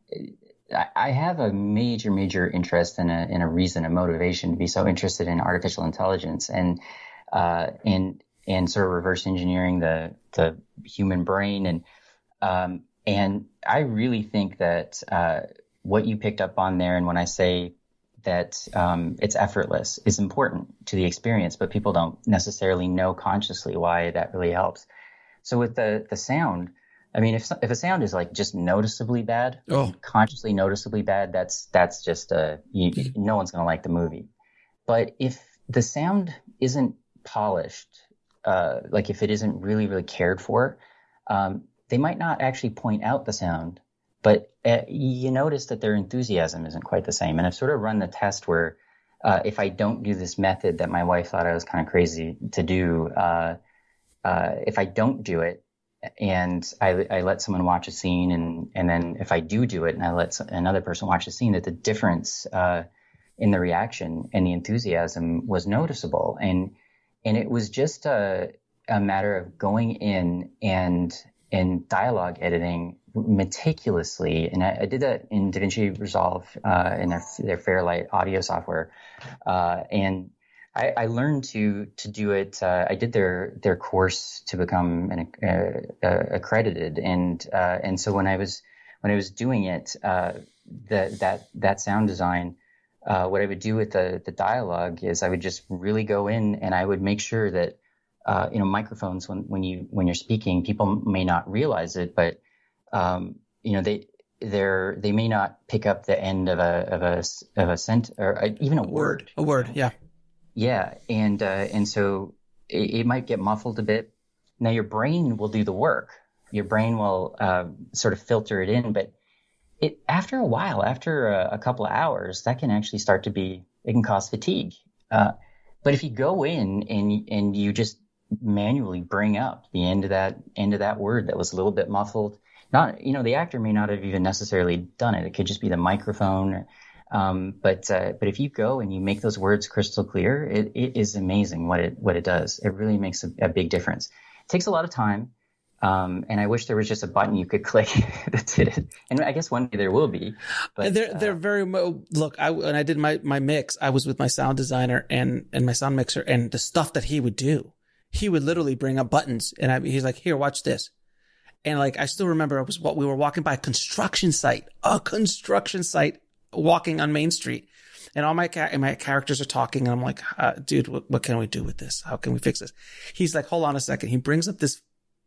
I have a major major interest in a in a reason, a motivation to be so interested in artificial intelligence and uh, and and sort of reverse engineering the the human brain, and um, and I really think that uh, what you picked up on there, and when I say that um, it's effortless is important to the experience, but people don't necessarily know consciously why that really helps. So with the the sound, I mean, if if a sound is like just noticeably bad, oh. consciously noticeably bad, that's that's just a you, no one's going to like the movie. But if the sound isn't polished, uh, like if it isn't really really cared for, um, they might not actually point out the sound. But uh, you notice that their enthusiasm isn't quite the same. And I've sort of run the test where uh, if I don't do this method that my wife thought I was kind of crazy to do, uh, uh, if I don't do it and I, I let someone watch a scene and, and then if I do do it and I let another person watch a scene, that the difference uh, in the reaction and the enthusiasm was noticeable. And and it was just a, a matter of going in and and dialogue editing meticulously, and I, I did that in DaVinci Resolve uh, in their their Fairlight audio software, uh, and I, I learned to to do it. Uh, I did their their course to become an uh, uh, accredited, and uh, and so when I was when I was doing it, uh, the, that that sound design, uh, what I would do with the the dialogue is I would just really go in and I would make sure that uh, you know microphones when when you when you're speaking, people may not realize it, but Um, you know, they they're they may not pick up the end of a of a of a sent or a, even a word. A word, yeah, yeah, and uh, and so it, it might get muffled a bit. Now your brain will do the work. Your brain will uh, sort of filter it in, but it after a while, after a, a couple of hours, that can actually start to be it can cause fatigue. Uh, but if you go in and and you just manually bring up the end of that end of that word that was a little bit muffled. Not, you know, the actor may not have even necessarily done it. It could just be the microphone. Um, but uh, but if you go and you make those words crystal clear, it, it is amazing what it what it does. It really makes a, a big difference. It takes a lot of time, um, and I wish there was just a button you could click that did it. And I guess one day there will be. But they're uh, they're very look. I when I did my my mix, I was with my sound designer and and my sound mixer, and the stuff that he would do, he would literally bring up buttons, and I, he's like, "Here, watch this." And like, I still remember it was what we were walking by a construction site, a construction site walking on Main Street. And all my, and my characters are talking. And I'm like, uh, dude, what, what can we do with this? How can we fix this? He's like, hold on a second. He brings up this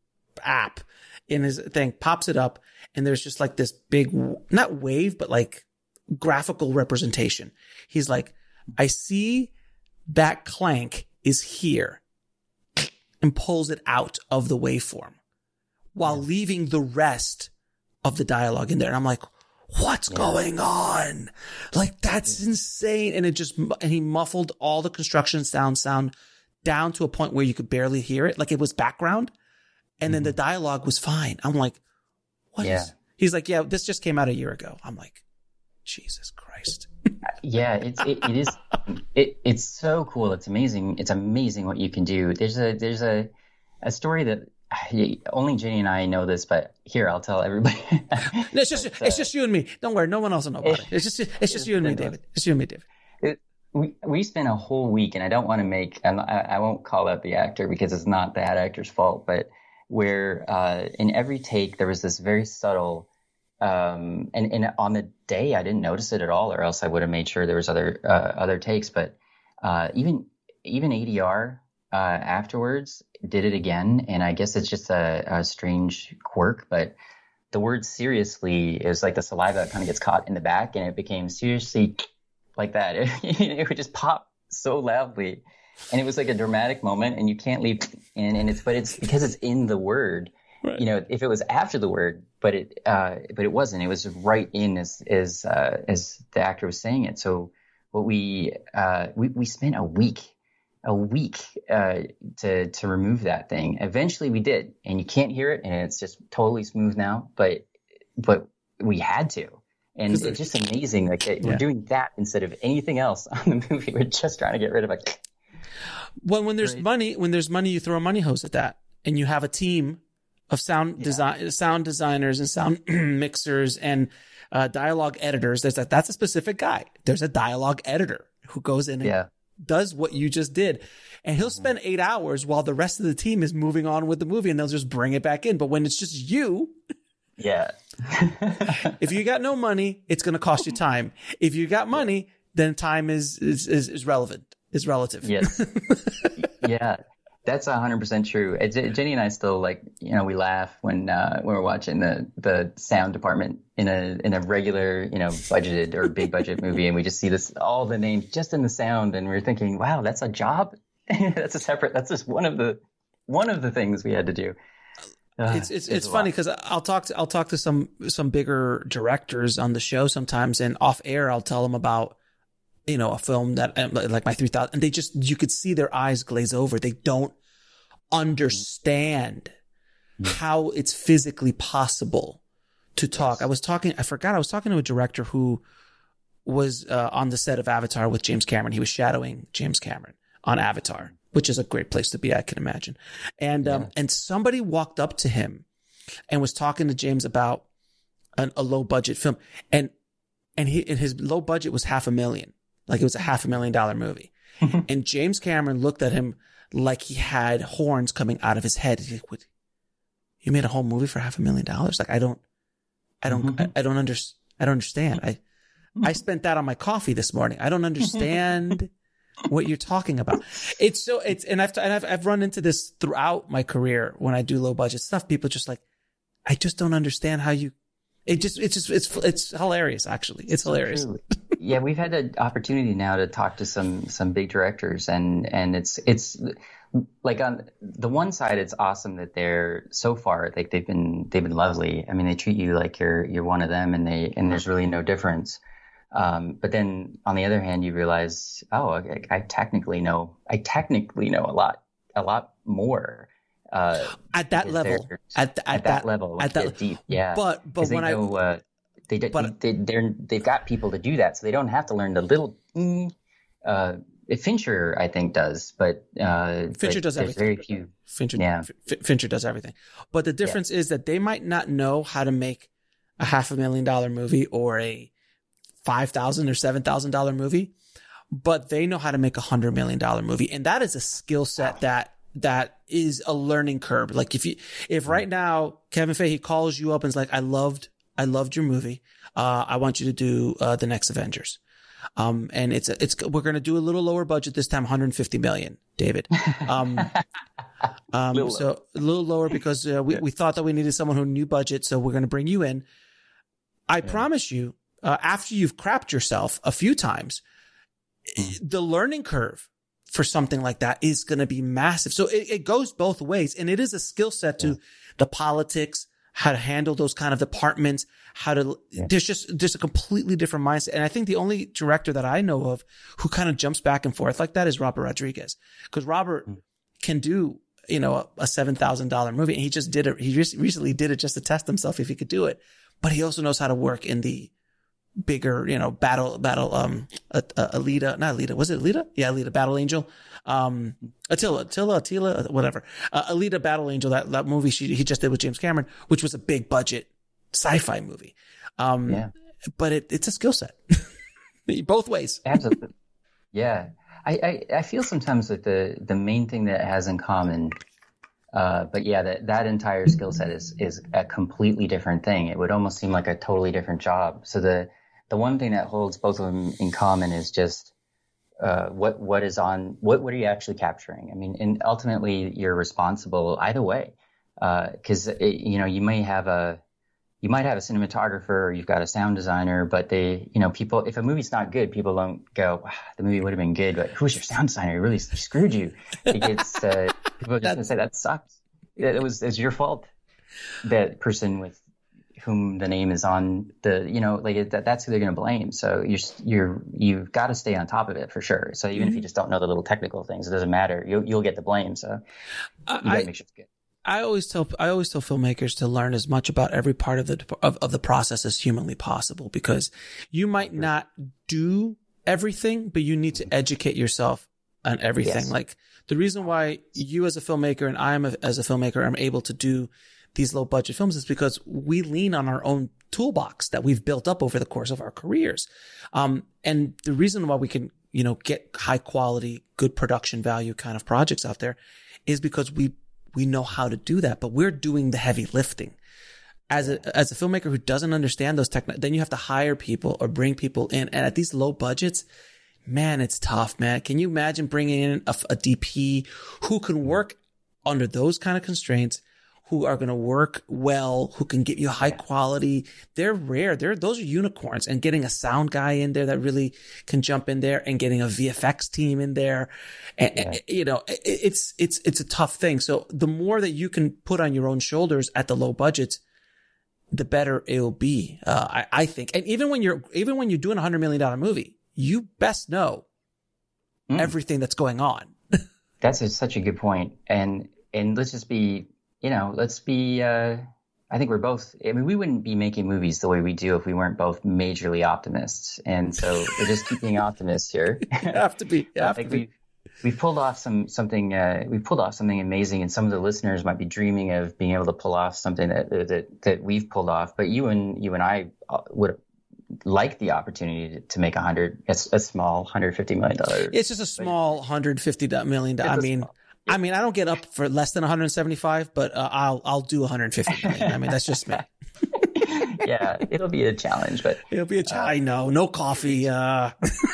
app in his thing, pops it up. And there's just like this big, not wave, but like graphical representation. He's like, I see that clank is here, and pulls it out of the waveform, while leaving the rest of the dialogue in there. And I'm like, what's yeah. going on? Like, that's insane. And it just, and he muffled all the construction sound sound down to a point where you could barely hear it. Like it was background. And mm-hmm. then the dialogue was fine. I'm like, what yeah. is, he's like, yeah, this just came out a year ago. I'm like, Jesus Christ. yeah, it's, it, it is, it, it's so cool. It's amazing. It's amazing what you can do. There's a, there's a, a story that, only Jenny and I know this, but here I'll tell everybody. no, it's just but, uh, it's just you and me. Don't worry, no one else will know about it. It's just it's just you and me, David. It's you and me, David. It, we we spent a whole week, and I don't want to make. I, I won't call out the actor because it's not that actor's fault, but where uh, in every take there was this very subtle. Um, and, and on the day I didn't notice it at all, or else I would have made sure there was other uh, other takes. But uh, even even A D R uh, afterwards, did it again, and I guess it's just a, a strange quirk, but the word seriously is like the saliva that kind of gets caught in the back, and it became seriously like that. It, it would just pop so loudly, and it was like a dramatic moment, and you can't leave in, and it's but it's because it's in the word. Right. You know, if it was after the word, but it uh, but it wasn't. It was right in as as uh, as the actor was saying it. So what we uh, we we spent a week. a week uh, to to remove that thing. Eventually we did, and you can't hear it, and it's just totally smooth now, but but we had to. And it's just amazing. Like yeah. We're doing that instead of anything else on the movie. We're just trying to get rid of it. Well, when there's Great. money, when there's money, you throw a money hose at that, and you have a team of sound yeah. design, sound designers and sound mixers and uh, dialogue editors. There's a, that's a specific guy. There's a dialogue editor who goes in and yeah. does what you just did, and he'll spend eight hours while the rest of the team is moving on with the movie, and they'll just bring it back in. But when it's just you, yeah, if you got no money, it's going to cost you time. If you got money, then time is is is, is relevant, is relative. Yes, yeah, that's a hundred percent true. Jenny and I still like, you know, we laugh when uh, when we're watching the the sound department in a in a regular, you know, budgeted or big budget movie, and we just see this all the names just in the sound, and we're thinking, wow, that's a job. That's a separate. That's just one of the one of the things we had to do. Uh, it's it's it's funny because I'll talk to I'll talk to some some bigger directors on the show sometimes, and off air I'll tell them about, you know, a film that like my three thousand, and they just, you could see their eyes glaze over. They don't understand how it's physically possible to talk. I was talking, I forgot, I was talking to a director who was uh, on the set of Avatar with James Cameron. He was shadowing James Cameron on Avatar, which is a great place to be, I can imagine. And, um, yeah. and somebody walked up to him and was talking to James about an, a low budget film. And, and he, and his low budget was half a million. Like it was a half a million dollar movie. And James Cameron looked at him like he had horns coming out of his head. He's like, what? You made a whole movie for half a million dollars? Like, I don't, I don't, mm-hmm. I, I don't under, I don't understand. I, I spent that on my coffee this morning. I don't understand what you're talking about. It's so, it's, and I've, and I've, I've run into this throughout my career when I do low budget stuff. People just like, I just don't understand how you, it just, it's just, it's, it's hilarious. Actually. It's hilarious. Yeah. We've had an opportunity now to talk to some, some big directors, and, and it's, it's like on the one side, it's awesome that they're so far, like they've been, they've been lovely. I mean, they treat you like you're, you're one of them, and they, and there's really no difference. Um, but then on the other hand, you realize, oh, I, I technically know, I technically know a lot, a lot more. Uh, at that level, at, the, at, at that, that level, at that deep, yeah. But but when know, I, uh, they but, they they're they've got people to do that, so they don't have to learn the little. Uh, Fincher, I think, does, but uh, Fincher but does everything. Very few. Fincher, yeah. F- Fincher does everything. But the difference yeah. is that they might not know how to make a half a million dollar movie or a five thousand or seven thousand dollar movie, but they know how to make a hundred million dollar movie, and that is a skill set that that is a learning curve. Like if you, if right now Kevin Feige calls you up and is like, I loved, I loved your movie. Uh, I want you to do uh, the next Avengers. Um, and it's, it's, we're going to do a little lower budget this time, one hundred fifty million, David. Um, um, little so a little lower because uh, we, yeah. we thought that we needed someone who knew budget. So we're going to bring you in. I yeah. promise you, uh, after you've crapped yourself a few times, the learning curve for something like that is going to be massive. So it, it goes both ways, and it is a skill set to yeah. the politics, how to handle those kind of departments, how to, yeah. there's just, there's a completely different mindset. And I think the only director that I know of who kind of jumps back and forth like that is Robert Rodriguez, because Robert mm. can do, you know, a, a seven thousand dollars movie, and he just did it. He just recently did it just to test himself if he could do it, but he also knows how to work in the bigger, you know, battle, battle, um, uh, uh, Alita, not Alita, was it Alita? Yeah, Alita, Battle Angel, um, Attila, Attila, Attila, whatever, uh, Alita, Battle Angel, that, that movie she, he just did with James Cameron, which was a big budget sci-fi movie. Um, yeah. but it, it's a skill set both ways. Absolutely. Yeah. I, I, I feel sometimes that the, the main thing that it has in common, Uh, but yeah, that, that entire skill set is, is a completely different thing. It would almost seem like a totally different job. So the, the one thing that holds both of them in common is just uh, what what is on what what are you actually capturing? I mean, and ultimately you're responsible either way, because uh, you know you may have a you might have a cinematographer, or you've got a sound designer, but they, you know, people, if a movie's not good, people don't go, wow, the movie would have been good, but who's your sound designer? He really screwed you. It gets, uh, people are just going to say, that sucks. It was, it was your fault. That person with whom the name is on the, you know, like that, that's who they're going to blame. So you're, you're, you've got to stay on top of it for sure. So even mm-hmm. if you just don't know the little technical things, it doesn't matter. You'll, you'll get the blame. So you got to make sure it's good. I always tell I always tell filmmakers to learn as much about every part of the of, of the process as humanly possible, because you might not do everything, but you need to educate yourself on everything. Yes. Like the reason why you as a filmmaker and I am a, as a filmmaker am able to do these low budget films is because we lean on our own toolbox that we've built up over the course of our careers. Um, and the reason why we can, you know, get high quality, good production value kind of projects out there is because we We know how to do that, but we're doing the heavy lifting. As a, as a filmmaker who doesn't understand those techniques, then you have to hire people or bring people in. And at these low budgets, man, it's tough, man. Can you imagine bringing in a, a D P who can work under those kind of constraints, who are going to work well, who can get you high quality? They're rare. They're, those are unicorns. And getting a sound guy in there that really can jump in there, and getting a V F X team in there. And, yeah. you know, it's, it's, it's a tough thing. So the more that you can put on your own shoulders at the low budgets, the better it'll be. Uh, I, I think. And even when you're, even when you're doing a hundred million dollar movie, you best know mm. everything that's going on. That's a, such a good point. And, and let's just be, you know, let's be, uh, I think we're both, I mean, we wouldn't be making movies the way we do if we weren't both majorly optimists. And so we're just keeping optimists here. You have to be. You have I think to be. we, we've pulled off some, something, uh, we've pulled off something amazing, and some of the listeners might be dreaming of being able to pull off something that, that, that we've pulled off. But you and, you and I would like the opportunity to, to make a hundred, a, a small one hundred fifty million dollars. It's just a small one hundred fifty million dollars. I mean, small. I mean, I don't get up for less than one hundred seventy-five, but uh, I'll I'll do one hundred fifty million. I mean, that's just me. Yeah, it'll be a challenge, but it'll be a challenge. Uh, I know, no coffee. Uh.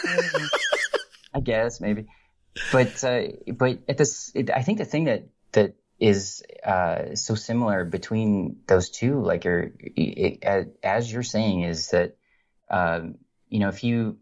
I guess maybe, but uh, but at this, it, I think the thing that that is uh, so similar between those two, like you're it, as you're saying, is that um, you know, if you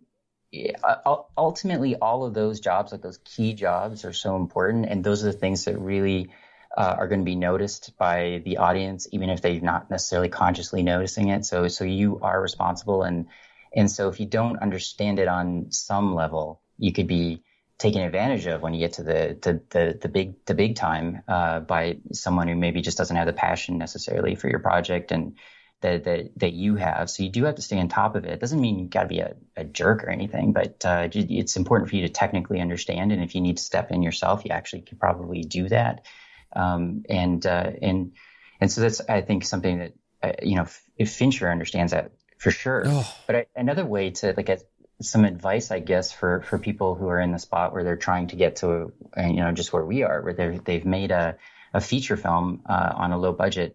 ultimately all of those jobs, like those key jobs, are so important, and those are the things that really uh, are going to be noticed by the audience, even if they're not necessarily consciously noticing it. So, so you are responsible, and and so if you don't understand it on some level, you could be taken advantage of when you get to the to the the big the big time uh, by someone who maybe just doesn't have the passion necessarily for your project and that that that you have. So you do have to stay on top of it. It doesn't mean you got to be a, a jerk or anything, but uh, it's important for you to technically understand. And if you need to step in yourself, you actually could probably do that. Um, and uh, and and so that's, I think, something that uh, you know, if Fincher understands that for sure. Oh. But I, another way to like a, some advice, I guess, for for people who are in the spot where they're trying to get to, uh, you know, just where we are, where they they've made a a feature film uh, on a low budget.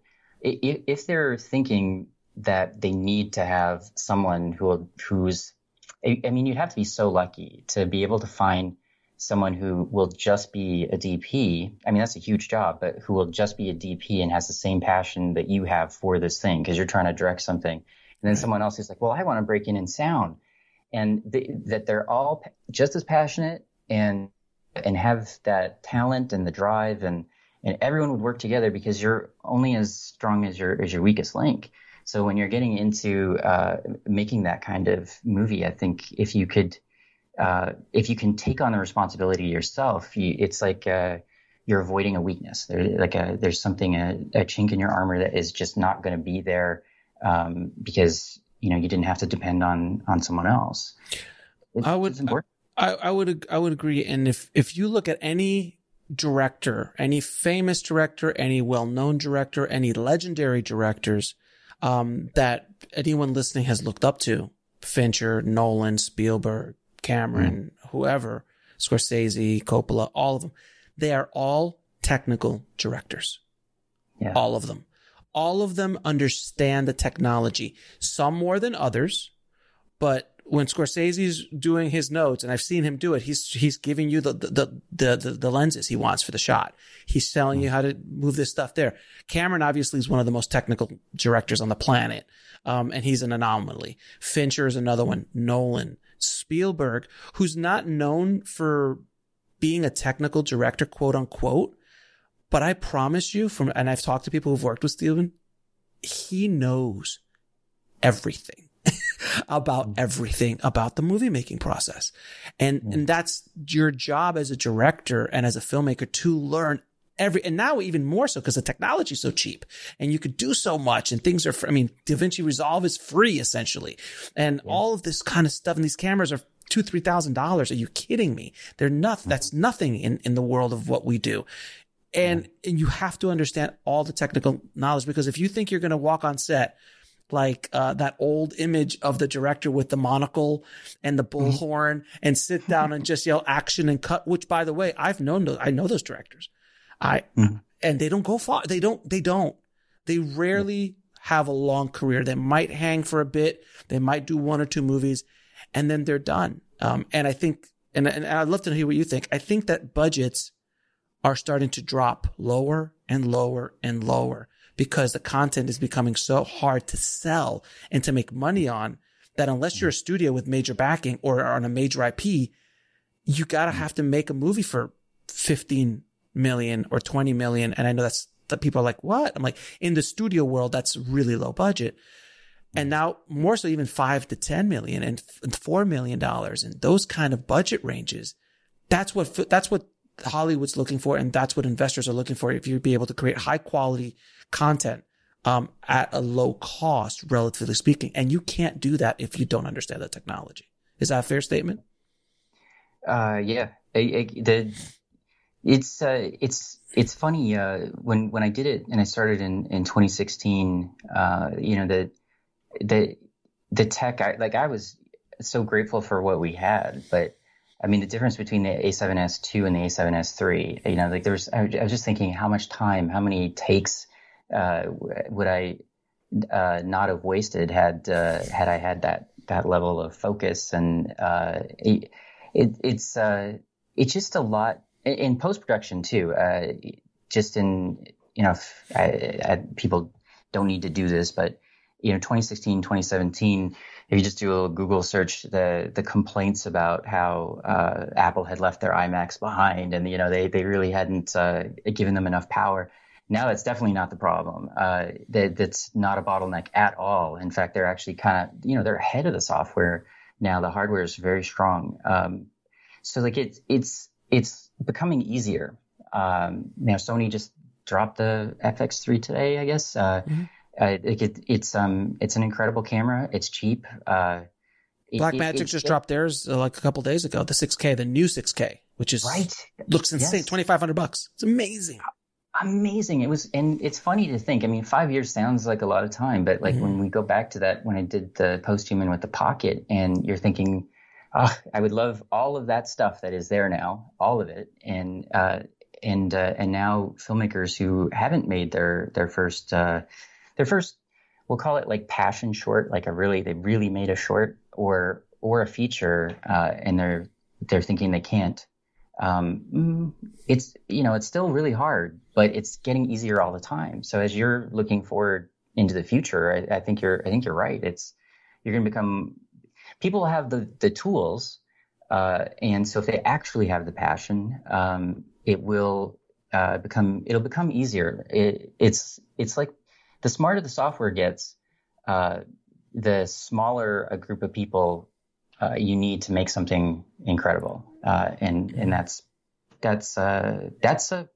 If they're thinking that they need to have someone who who's, I mean, you'd have to be so lucky to be able to find someone who will just be a D P. I mean, that's a huge job, but who will just be a D P and has the same passion that you have for this thing, because you're trying to direct something. And then right. someone else is like, well, I want to break in in sound. And they, that they're all just as passionate and and have that talent and the drive, and And everyone would work together, because you're only as strong as your as your weakest link. So when you're getting into uh, making that kind of movie, I think if you could, uh, if you can take on the responsibility yourself, you, it's like uh, you're avoiding a weakness. There's like a there's something a, a chink in your armor that is just not going to be there um, because you know you didn't have to depend on on someone else. It's, I would it's important. I, I would I would agree. And if if you look at any director, any famous director, any well-known director, any legendary directors um, that anyone listening has looked up to, Fincher, Nolan, Spielberg, Cameron, mm. whoever, Scorsese, Coppola, all of them, they are all technical directors. Yeah. All of them. All of them understand the technology, some more than others, but when Scorsese's doing his notes, and I've seen him do it, he's he's giving you the the the the, the lenses he wants for the shot. He's telling you how to move this stuff there. Cameron obviously is one of the most technical directors on the planet, um, and he's an anomaly. Fincher is another one. Nolan, Spielberg, who's not known for being a technical director, quote unquote, but I promise you, from and I've talked to people who've worked with Steven, he knows everything. about everything about the movie making process. And, mm. and that's your job as a director and as a filmmaker to learn every, and now even more so because the technology is so cheap and you could do so much and things are, I mean, DaVinci Resolve is free essentially. And yeah. all of this kind of stuff and these cameras are two, three thousand dollars. Are you kidding me? They're nothing. Mm. That's nothing in, in the world of what we do. And, mm. and you have to understand all the technical knowledge because if you think you're going to walk on set like uh, that old image of the director with the monocle and the bullhorn mm-hmm. and sit down and just yell action and cut, which by the way, I've known those, I know those directors. I, mm-hmm. and they don't go far. They don't, they don't, they rarely have a long career. They might hang for a bit. They might do one or two movies and then they're done. Um, and I think, and, and I'd love to hear what you think. I think that budgets are starting to drop lower and lower and lower, because the content is becoming so hard to sell and to make money on that unless you're a studio with major backing or on a major I P, you gotta have to make a movie for fifteen million or twenty million. And I know that's that people are like, what? I'm like, in the studio world, that's really low budget. And now more so even five to ten million and four million dollars and those kind of budget ranges. That's what, that's what Hollywood's looking for. And that's what investors are looking for. If you'd be able to create high quality content um, at a low cost, relatively speaking. And you can't do that if you don't understand the technology. Is that a fair statement? Uh, yeah. I, I, the, it's, uh, it's, it's funny, uh, when, when I did it and I started in, in twenty sixteen, uh, you know, the, the, the tech, I, like I was so grateful for what we had, but I mean, the difference between the A seven S two and the A seven S three, you know, like there was, I was just thinking how much time, how many takes, uh, would I, uh, not have wasted had, uh, had I had that, that level of focus. And, uh, it, it it's, uh, it's just a lot in post-production too. Uh, just in, you know, I, I, people don't need to do this, but, you know, twenty sixteen, twenty seventeen, if you just do a little Google search, the, the complaints about how, uh, Apple had left their iMacs behind and, you know, they, they really hadn't, uh, given them enough power. Now that's definitely not the problem. Uh, that, that's not a bottleneck at all. In fact, they're actually kind of, you know, they're ahead of the software now. The hardware is very strong. Um, so like it's, it's, it's becoming easier. Um, you know, Sony just dropped the F X three today, I guess. Uh, mm-hmm. uh it, it, it's, um, it's an incredible camera. It's cheap. Uh, Blackmagic it, just it, dropped theirs uh, like a couple days ago, the six K, the new six K, which is, right. looks insane. Yes. twenty-five hundred bucks. It's amazing. Amazing. It was, and it's funny to think, I mean, five years sounds like a lot of time, but like mm-hmm. when we go back to that, when I did the Posthuman with the Pocket and you're thinking, oh, I would love all of that stuff that is there now, all of it. And, uh, and, uh, and now filmmakers who haven't made their, their first, uh, their first, we'll call it like passion short, like a really, they really made a short or, or a feature, uh, and they're, they're thinking they can't. Um, it's, you know, it's still really hard, but it's getting easier all the time. So as you're looking forward into the future, I, I think you're, I think you're right. It's, you're going to become, people have the, the tools. Uh, and so if they actually have the passion, um, it will, uh, become, it'll become easier. It, it's, it's like the smarter the software gets, uh, the smaller a group of people Uh, you need to make something incredible. Uh, and, and that's, that's, uh, that's a,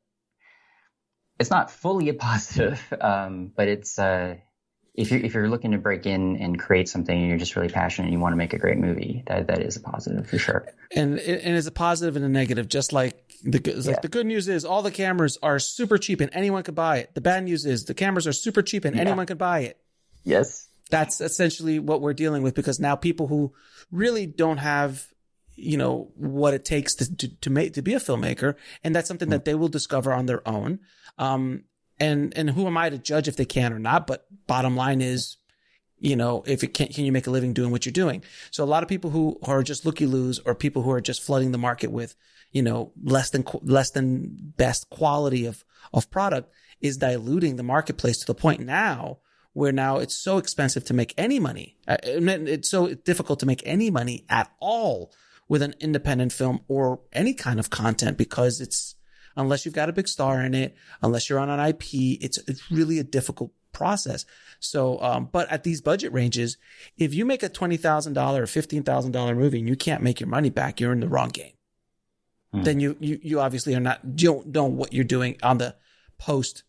it's not fully a positive, um, but it's, uh, if you're, if you're looking to break in and create something and you're just really passionate and you want to make a great movie, that, that is a positive for sure. And, and it's a positive and a negative, just like the, like yeah. the good news is all the cameras are super cheap and anyone could buy it. The bad news is the cameras are super cheap and yeah. anyone could buy it. Yes. That's essentially what we're dealing with because now people who really don't have, you know, what it takes to, to, to make, to be a filmmaker. And that's something that they will discover on their own. Um, and, and who am I to judge if they can or not? But bottom line is You know, if it can, can you make a living doing what you're doing? So a lot of people who are just looky-loos or people who are just flooding the market with, you know, less than, less than best quality of, of product is diluting the marketplace to the point now where now it's so expensive to make any money. It's so difficult to make any money at all with an independent film or any kind of content because it's, unless you've got a big star in it, unless you're on an I P, it's, it's really a difficult process. So, um, but at these budget ranges, if you make a twenty thousand dollars or fifteen thousand dollars movie and you can't make your money back, you're in the wrong game. Hmm. Then you, you, you obviously are not, you don't know what you're doing on the post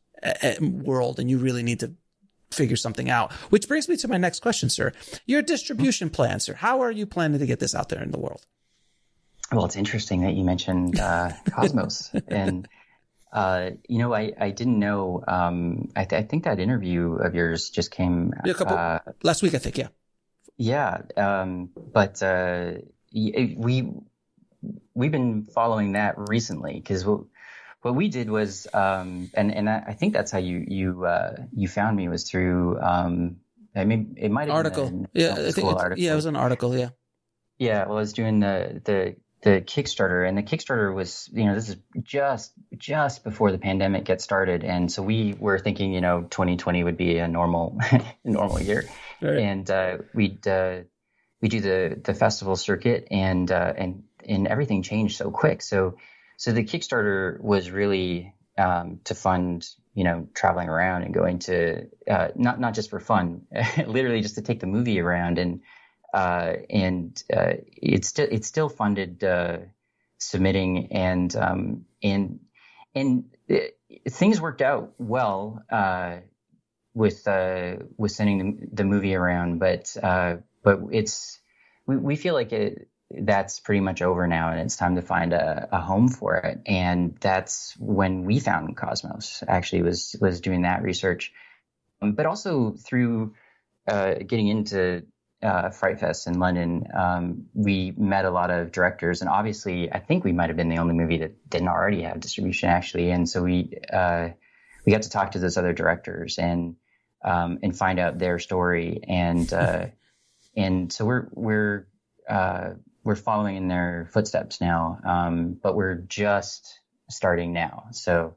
world and you really need to figure something out, which brings me to my next question, sir. Your distribution plan, sir. How are you planning to get this out there in the world? Well, it's interesting that you mentioned uh, Cosmos. and, uh, you know, I, I didn't know. Um, I, th- I think that interview of yours just came yeah, a couple, uh, last week, I think. Yeah. Yeah. Um, but uh, we, we've been following that recently because what, what we did was, um, and, and I think that's how you, you, uh, you found me was through, um, I mean, it might have article. been a, yeah. I think article. Yeah. It was an article. Yeah. Yeah. Well, I was doing the, the, the Kickstarter, and the Kickstarter was, you know, this is just, just before the pandemic gets started. And so we were thinking, you know, twenty twenty would be a normal, normal year. Right. And, uh, we'd, uh, we do the, the festival circuit and, uh, and, and everything changed so quick. So, so the Kickstarter was really, um, to fund, you know, traveling around and going to, uh, not, not just for fun, literally just to take the movie around and, Uh, and, uh, it's still, it's still funded, uh, submitting and, um, and, and it, things worked out well, uh, with, uh, with sending the, the movie around, but, uh, but it's, we, we feel like it, that's pretty much over now and it's time to find a, a home for it. And that's when we found Cosmos, actually was, was doing that research, um, but also through, uh, getting into, Uh, Fright Fest in London, um, we met a lot of directors, and obviously, I think we might have been the only movie that didn't already have distribution, actually. And so we uh, we got to talk to those other directors and um, and find out their story, and uh, and so we're we're uh, we're following in their footsteps now, um, but we're just starting now. So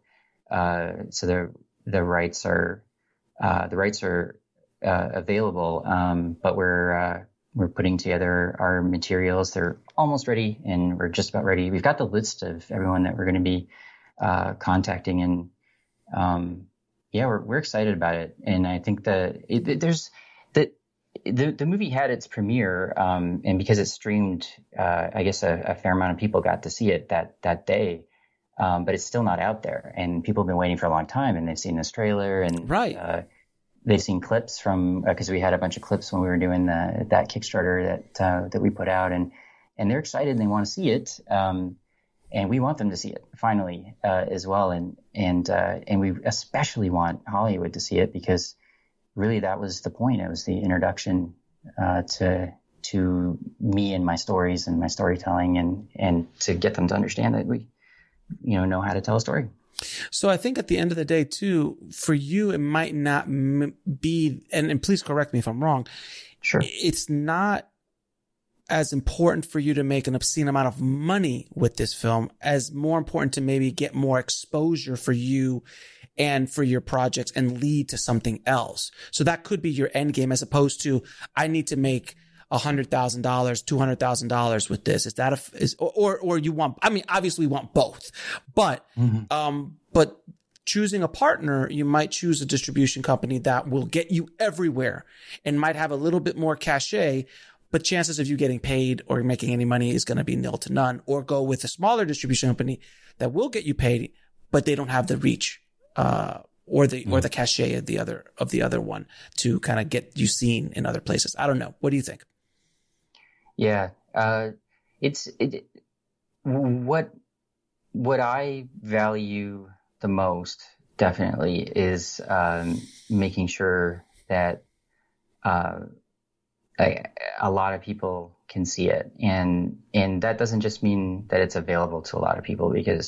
uh, so the the rights are uh, the rights are. Uh, available, um, but we're uh, we're putting together our materials. They're almost ready, and we're just about ready. We've got the list of everyone that we're going to be uh, contacting, and um, yeah, we're we're excited about it. And I think that it, there's that the the movie had its premiere, um, and because it streamed, uh, I guess a, a fair amount of people got to see it that that day. Um, but it's still not out there, and people have been waiting for a long time, and they've seen this trailer, and right. Uh, They've seen clips from, because uh, we had a bunch of clips when we were doing the, that Kickstarter that uh, that we put out, and and they're excited and they want to see it, um, and we want them to see it finally uh, as well, and and uh, and we especially want Hollywood to see it because really that was the point. It was the introduction uh, to to me and my stories and my storytelling, and and to get them to understand that we, you know, know how to tell a story. So I think at the end of the day, too, for you, it might not m- be, and, and please correct me if I'm wrong. Sure. It's not as important for you to make an obscene amount of money with this film as more important to maybe get more exposure for you and for your projects and lead to something else. So that could be your end game as opposed to, I need to make one hundred thousand dollars, two hundred thousand dollars with this. Is that a, is, or, or you want, I mean, obviously we want both, but, mm-hmm. um, but choosing a partner, you might choose a distribution company that will get you everywhere and might have a little bit more cachet, but chances of you getting paid or making any money is going to be nil to none, or go with a smaller distribution company that will get you paid, but they don't have the reach, uh, or the, mm-hmm. or the cachet of the other, of the other one to kind of get you seen in other places. I don't know. What do you think? Yeah, uh, it's it, what what I value the most definitely is um, making sure that uh, I, a lot of people can see it, and and that doesn't just mean that it's available to a lot of people, because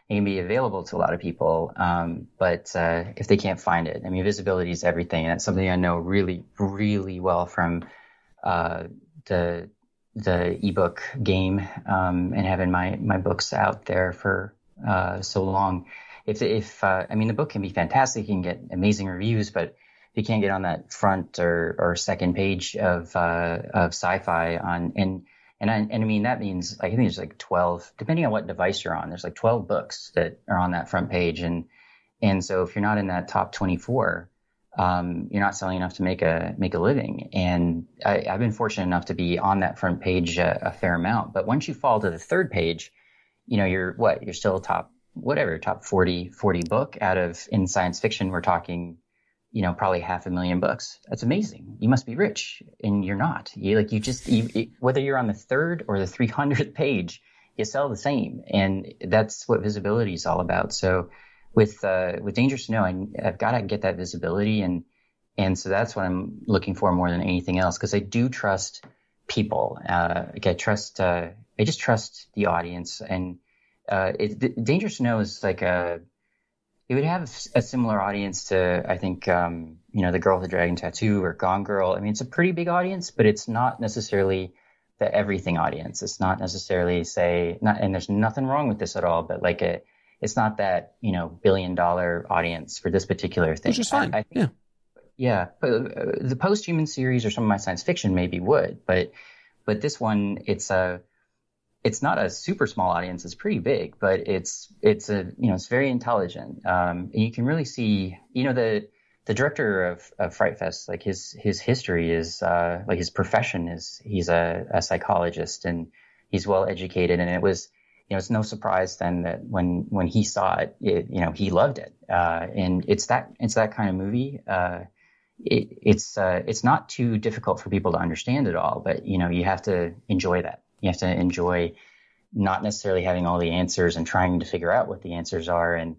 it can be available to a lot of people. Um, but uh, if they can't find it, I mean, visibility is everything. And that's something I know really, really well from uh, the the ebook game um, and having my, my books out there for uh, so long. If, if uh, I mean, the book can be fantastic. You can get amazing reviews, but if you can't get on that front or, or second page of uh, of sci-fi on and and I, and I mean that means like, I think there's like twelve, depending on what device you're on. There's like twelve books that are on that front page, and and so if you're not in that top twenty-four, um, you're not selling enough to make a make a living. And I, I've been fortunate enough to be on that front page a, a fair amount. But once you fall to the third page, you know, you're what you're still top whatever top forty, forty book out of in science fiction. We're talking, you know, probably half a million books. That's amazing. You must be rich, and you're not. You like you just you, whether you're on the third or the three hundredth page, you sell the same, and that's what visibility is all about. So with uh, with Dangerous to Know, I, I've got to get that visibility, and and so that's what I'm looking for more than anything else, because I do trust people. Uh, like I trust, uh, I just trust the audience, and uh, it, Dangerous to Know is like a. It would have a similar audience to, I think, um, you know, The Girl with the Dragon Tattoo or Gone Girl. I mean, it's a pretty big audience, but it's not necessarily the everything audience. It's not necessarily, say, not, and there's nothing wrong with this at all, but like a, it's not that, you know, billion dollar audience for this particular thing. Which is fine. I, I think, yeah. Yeah. But uh, the Post-Human series or some of my science fiction maybe would, but, but this one, it's a, it's not a super small audience. It's pretty big, but it's it's a you know it's very intelligent. Um, and you can really see, you know, the the director of, of Fright Fest, like his his history is uh, like his profession is he's a, a psychologist, and he's well educated. And it was you know it's no surprise then that when when he saw it, it you know he loved it. Uh, and it's that it's that kind of movie. Uh, it, it's uh, it's not too difficult for people to understand it all, but you know you have to enjoy that. You have to enjoy not necessarily having all the answers and trying to figure out what the answers are. And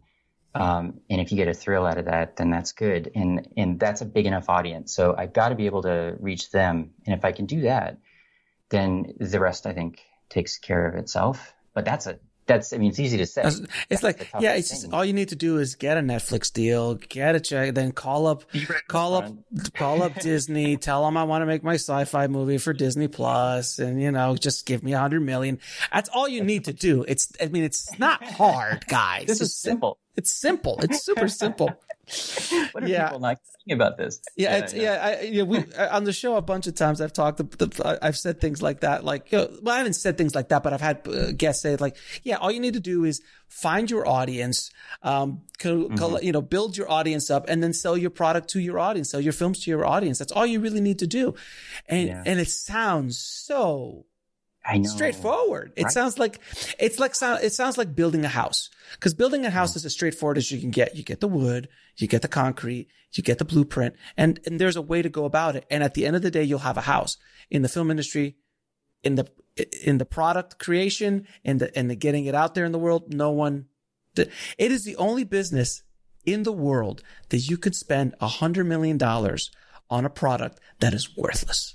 um, and if you get a thrill out of that, then that's good. And and that's a big enough audience. So I've got to be able to reach them. And if I can do that, then the rest, I think, takes care of itself. But that's a that's I mean, it's easy to say. It's that's like, yeah, it's just, all you need to do is get a Netflix deal, get a check, then call up, call up, call up Disney, tell them I want to make my sci-fi movie for Disney Plus, and, you know, just give me a hundred million. That's all you need to do. It's, I mean, it's not hard, guys. This is simple. It's simple. It's super simple. What are yeah. people not thinking about this? Yeah, it's, yeah, I, yeah. We on the show a bunch of times I've talked. The, the, I've said things like that. Like, you know, well, I haven't said things like that, but I've had uh, guests say like, yeah, all you need to do is find your audience, um, co- co- mm-hmm. you know, build your audience up, and then sell your product to your audience, sell your films to your audience. That's all you really need to do, and yeah. and it sounds so. I know. Straightforward. It right? sounds like it's like sound. It sounds like building a house, because building a house yeah. is as straightforward as you can get. You get the wood, you get the concrete, you get the blueprint, and and there's a way to go about it. And at the end of the day, you'll have a house. In the film industry, in the in the product creation, in the in the getting it out there in the world, no one. It is the only business in the world that you could spend a hundred million dollars on a product that is worthless.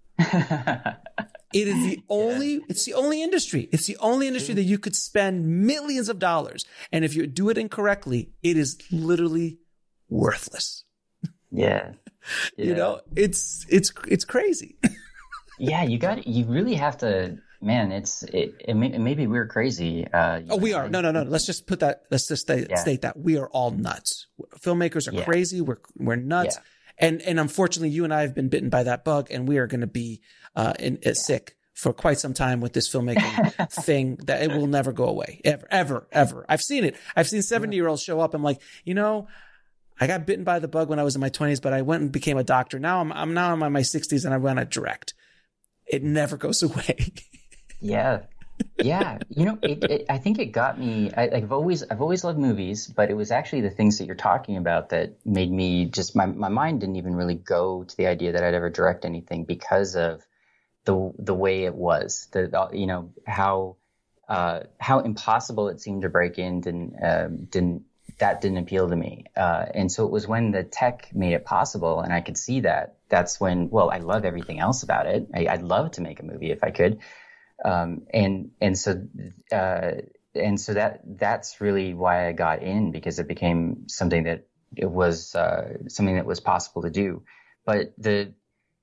It is the only, yeah. it's the only industry. It's the only industry that you could spend millions of dollars. And if you do it incorrectly, it is literally worthless. Yeah. yeah. You know, it's, it's, it's crazy. Yeah. You got, you really have to, man, it's, it, it may, maybe we're crazy. Uh, oh, we are. No, no, no. Let's just put that, let's just state, yeah. state that we are all nuts. Filmmakers are yeah. crazy. We're, we're nuts. Yeah. And, and unfortunately, you and I have been bitten by that bug, and we are going to be, uh, in, uh, sick for quite some time with this filmmaking thing that it will never go away. Ever, ever, ever. I've seen it. I've seen seventy year olds show up. I'm like, you know, I got bitten by the bug when I was in my twenties, but I went and became a doctor. Now I'm, I'm now I'm in my sixties and I want to direct. It never goes away. Yeah. Yeah. You know, it, it, I think it got me, I, I've always, I've always loved movies, but it was actually the things that you're talking about that made me just, my, my mind didn't even really go to the idea that I'd ever direct anything because of the, the way it was, the, you know, how, uh, how impossible it seemed to break in didn't, um, didn't, that didn't appeal to me. Uh, and so it was when the tech made it possible and I could see that, that's when, well, I love everything else about it. I, I'd love to make a movie if I could. Um, and, and so, uh, and so that that's really why I got in, because it became something that it was uh, something that was possible to do. But the,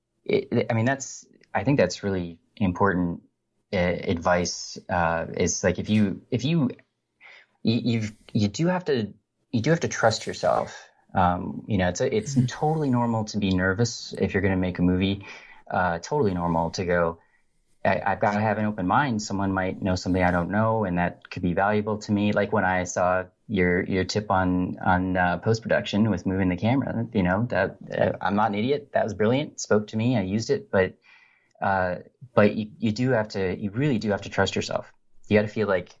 it, I mean, that's I think that's really important uh, advice. Uh, is like if you if you you you've, you do have to you do have to trust yourself. Um, you know, it's a, it's mm-hmm. totally normal to be nervous if you're going to make a movie. Uh, totally normal to go, I, I've got to have an open mind. Someone might know something I don't know, and that could be valuable to me. Like when I saw your your tip on on uh, post production with moving the camera, you know, that uh, I'm not an idiot. That was brilliant. It spoke to me. I used it, but uh, but you, you do have to. You really do have to trust yourself. You got to feel like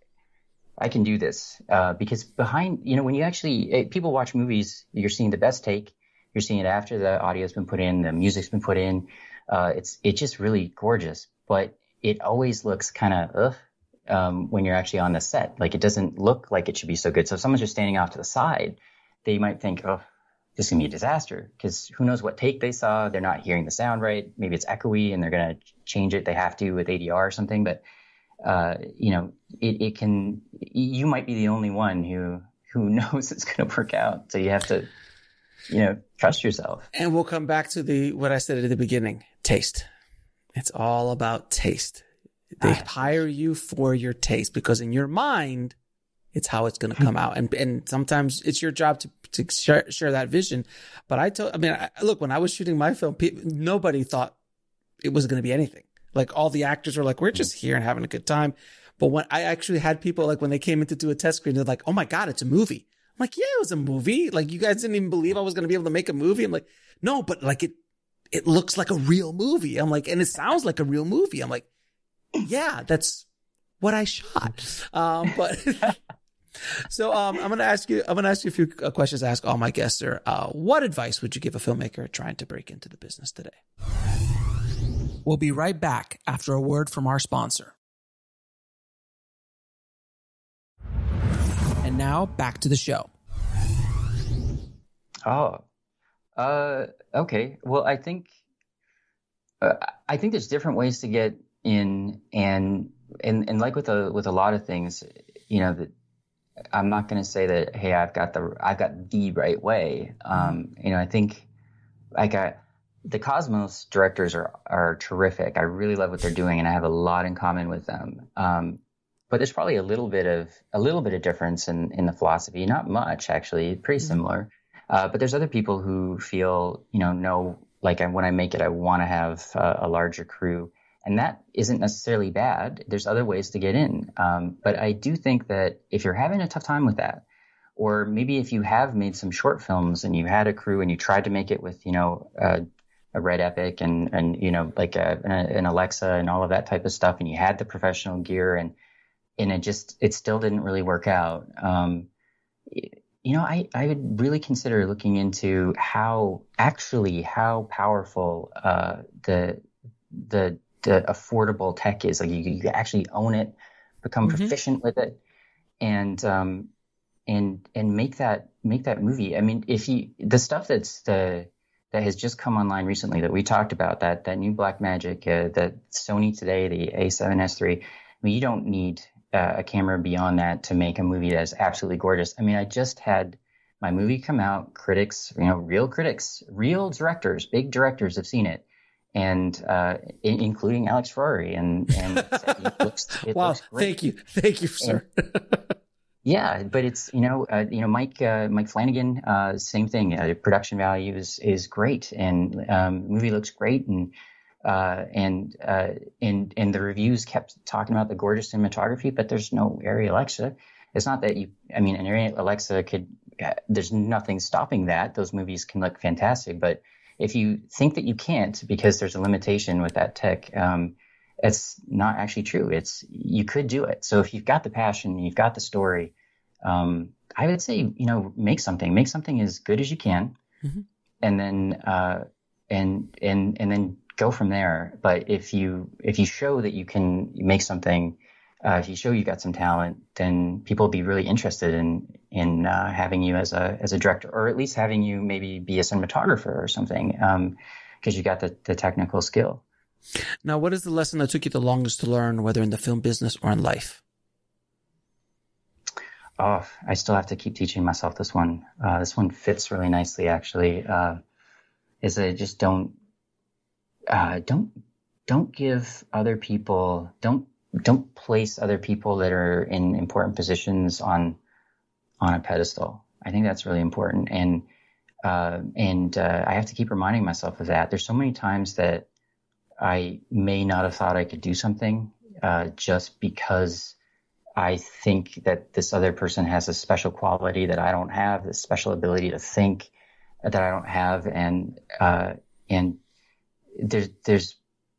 I can do this, uh, because behind, you know, when you actually, people watch movies, you're seeing the best take, you're seeing it after the audio's been put in, the music's been put in. Uh, it's, it's just really gorgeous, but it always looks kind of, ugh, um, when you're actually on the set. Like it doesn't look like it should be so good. So if someone's just standing off to the side, they might think, oh, this is gonna be a disaster, because who knows what take they saw. They're not hearing the sound right. Maybe it's echoey and they're going to change it. They have to with A D R or something, but Uh, you know, it, it can, you might be the only one who, who knows it's going to work out. So you have to, you know, trust yourself. And we'll come back to the, what I said at the beginning, taste. It's all about taste. They ah, hire you for your taste, because in your mind, it's how it's going to come out. And, and sometimes it's your job to, to share, share that vision. But I told, I mean, I, look, when I was shooting my film, people, nobody thought it was going to be anything. Like all the actors were like, we're just here and having a good time. But when I actually had people, like when they came in to do a test screen, they're like, oh my God, it's a movie. I'm like, yeah, it was a movie. Like you guys didn't even believe I was going to be able to make a movie. I'm like, no, but like it, it looks like a real movie. I'm like, and it sounds like a real movie. I'm like, yeah, that's what I shot. Um, but so, um, I'm going to ask you, I'm going to ask you a few questions to ask all my guests here. Uh, what advice would you give a filmmaker trying to break into the business today? We'll be right back after a word from our sponsor. And now back to the show. Oh, uh, okay. Well, I think, uh, I think there's different ways to get in, and, and, and like with a, with a lot of things, you know, that I'm not going to say that, hey, I've got the, I've got the right way. Um, you know, I think I got, the Cosmos directors are, are terrific. I really love what they're doing, and I have a lot in common with them. Um, but there's probably a little bit of a little bit of difference in, in the philosophy. Not much, actually, pretty similar. Uh, but there's other people who feel, you know, no, like I, when I make it, I want to have uh, a larger crew, and that isn't necessarily bad. There's other ways to get in. Um, but I do think that if you're having a tough time with that, or maybe if you have made some short films and you had a crew and you tried to make it with, you know, uh, a Red Epic and, and, you know, like a, an Alexa and all of that type of stuff. And you had the professional gear, and, and it just, it still didn't really work out. Um, you know, I, I would really consider looking into how actually, how powerful, uh, the, the, the affordable tech is. Like you, you actually own it, become mm-hmm. proficient with it, and, um, and, and make that, make that movie. I mean, if you, the stuff that's the, that has just come online recently that we talked about, that that new Blackmagic, uh, the Sony today, the A seven S three. I mean, you don't need uh, a camera beyond that to make a movie that's absolutely gorgeous. I mean, I just had my movie come out. Critics, you know, real critics, real directors, big directors have seen it, and uh, in, including Alex Ferrari. And, and it looks, it wow, looks great. Thank you, thank you, sir. And, yeah, but it's, you know, uh, you know, Mike, uh, Mike Flanagan, uh, same thing. Uh, production value is, is great, and um, movie looks great, and uh, and uh, and and the reviews kept talking about the gorgeous cinematography. But there's no Arri Alexa. It's not that you. I mean, an Arri Alexa could. Uh, there's nothing stopping that. Those movies can look fantastic. But if you think that you can't because there's a limitation with that tech, um, it's not actually true. It's, you could do it. So if you've got the passion, you've got the story, um, I would say, you know, make something, make something as good as you can. Mm-hmm. And then, uh, and, and, and then go from there. But if you, if you show that you can make something, uh, if you show you got some talent, then people will be really interested in, in, uh, having you as a, as a director, or at least having you maybe be a cinematographer or something. Um, cause you got the, the technical skill. Now, what is the lesson that took you the longest to learn, whether in the film business or in life? oh, I still have to keep teaching myself this one. Uh, this one fits really nicely, actually. Uh, is I just don't, uh, don't, don't give other people, don't, don't place other people that are in important positions on, on a pedestal. I think that's really important. And, uh, and, uh, I have to keep reminding myself of that. There's so many times that I may not have thought I could do something, uh, just because I think that this other person has a special quality that I don't have, this special ability to think that I don't have. And, uh, and there's, there's,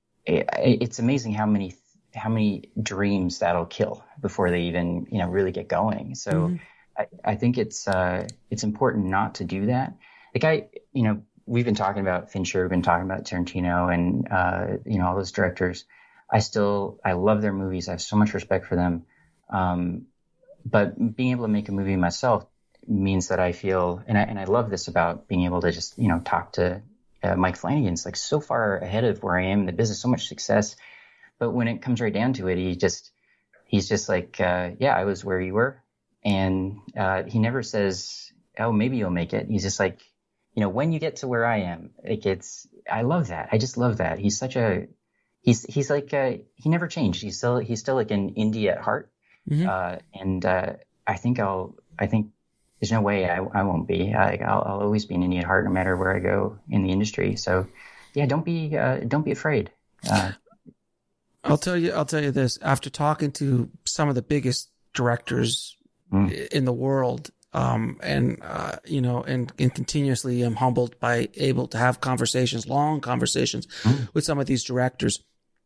it's amazing how many, how many dreams that'll kill before they even, you know, really get going. So mm-hmm. I, I think it's, uh, it's important not to do that. Like I, you know, we've been talking about Fincher, we've been talking about Tarantino and, uh, you know, all those directors. I still, I love their movies. I have so much respect for them. Um, but being able to make a movie myself means that I feel, and I, and I love this about being able to just, you know, talk to uh, Mike Flanagan's like so far ahead of where I am in the business, so much success. But when it comes right down to it, he just, he's just like, uh, yeah, I was where you were. And, uh, he never says, oh, maybe you'll make it. He's just like, you know, when you get to where I am, it gets, I love that. I just love that. He's such a, he's, he's like, uh, he never changed. He's still, he's still like an indie at heart. Mm-hmm. Uh, and, uh, I think I'll, I think there's no way I, I won't be. I, I'll, I'll always be an indie at heart no matter where I go in the industry. So yeah, don't be, uh, don't be afraid. Uh, I'll tell you, I'll tell you this, after talking to some of the biggest directors mm. in the world, um, and, uh, you know, and, and continuously I'm humbled by able to have conversations, long conversations mm. with some of these directors.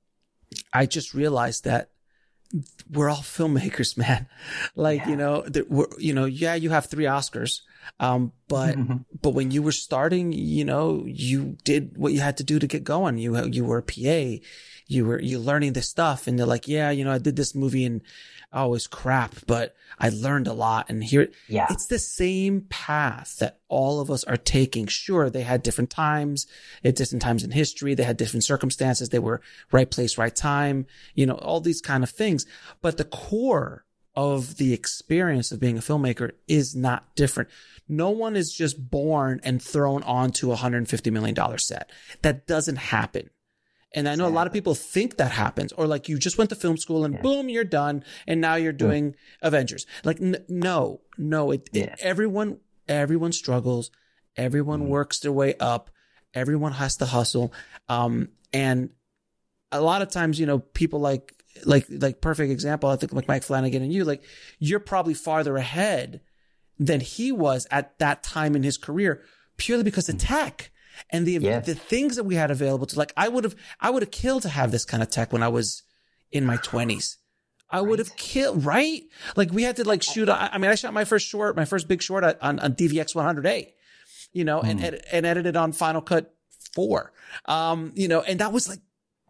I just realized that we're all filmmakers, man. Like, yeah. you know, that we're, you know, yeah, you have three Oscars. Um, but, mm-hmm. but when you were starting, you know, you did what you had to do to get going. You, you were a P A, you were, you learning this stuff. And they're like, yeah, you know, I did this movie and oh, it was crap, but I learned a lot. And here, yeah. it's the same path that all of us are taking. Sure, they had different times at different times in history. They had different circumstances. They were right place, right time, you know, all these kind of things. But the core of the experience of being a filmmaker is not different. No one is just born and thrown onto a one hundred fifty million dollars set. That doesn't happen. And I know a lot of people think that happens, or like you just went to film school and yeah. boom, you're done. And now you're doing yeah. Avengers. Like, n- no, no, it, yeah. it, everyone, everyone struggles. Everyone mm-hmm. works their way up. Everyone has to hustle. Um, and a lot of times, you know, people like, like, like perfect example, I think like Mike Flanagan and you, like you're probably farther ahead than he was at that time in his career purely because of tech. And the yeah. the things that we had available to, like, I would have, I would have killed to have this kind of tech when I was in my twenties. I right. would have killed, right? Like we had to like shoot. I, I mean, I shot my first short, my first big short on, on D V X one hundred A, you know, mm. and, and, and edited on Final Cut four. Um, you know, and that was like,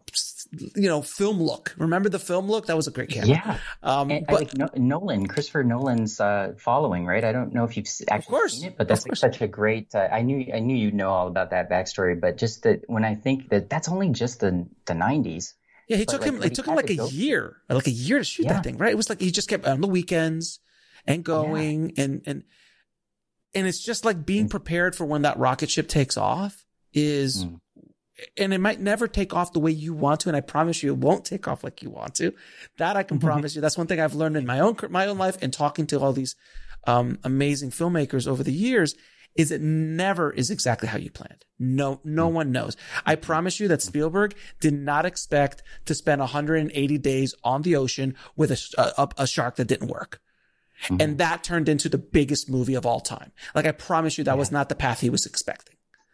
you know, film look. Remember the film look? That was a great camera. Yeah. Um, and, but I like no, Nolan, Christopher Nolan's uh, following, right? I don't know if you've actually seen it, but that's like such a great. Uh, I knew I knew you'd know all about that backstory, but just that when I think that that's only just the the nineties. Yeah, he took like, him. It took him like a year, through. like a year to shoot yeah. that thing, right? It was like he just kept on the weekends and going, yeah. and and and it's just like being prepared for when that rocket ship takes off is. Mm. And it might never take off the way you want to. And I promise you, it won't take off like you want to. That I can promise you. That's one thing I've learned in my own, my own life and talking to all these, um, amazing filmmakers over the years is it never is exactly how you planned. No, no one knows. I promise you that Spielberg did not expect to spend one hundred eighty days on the ocean with a, a, a shark that didn't work. Mm-hmm. And that turned into the biggest movie of all time. Like I promise you that yeah. was not the path he was expecting.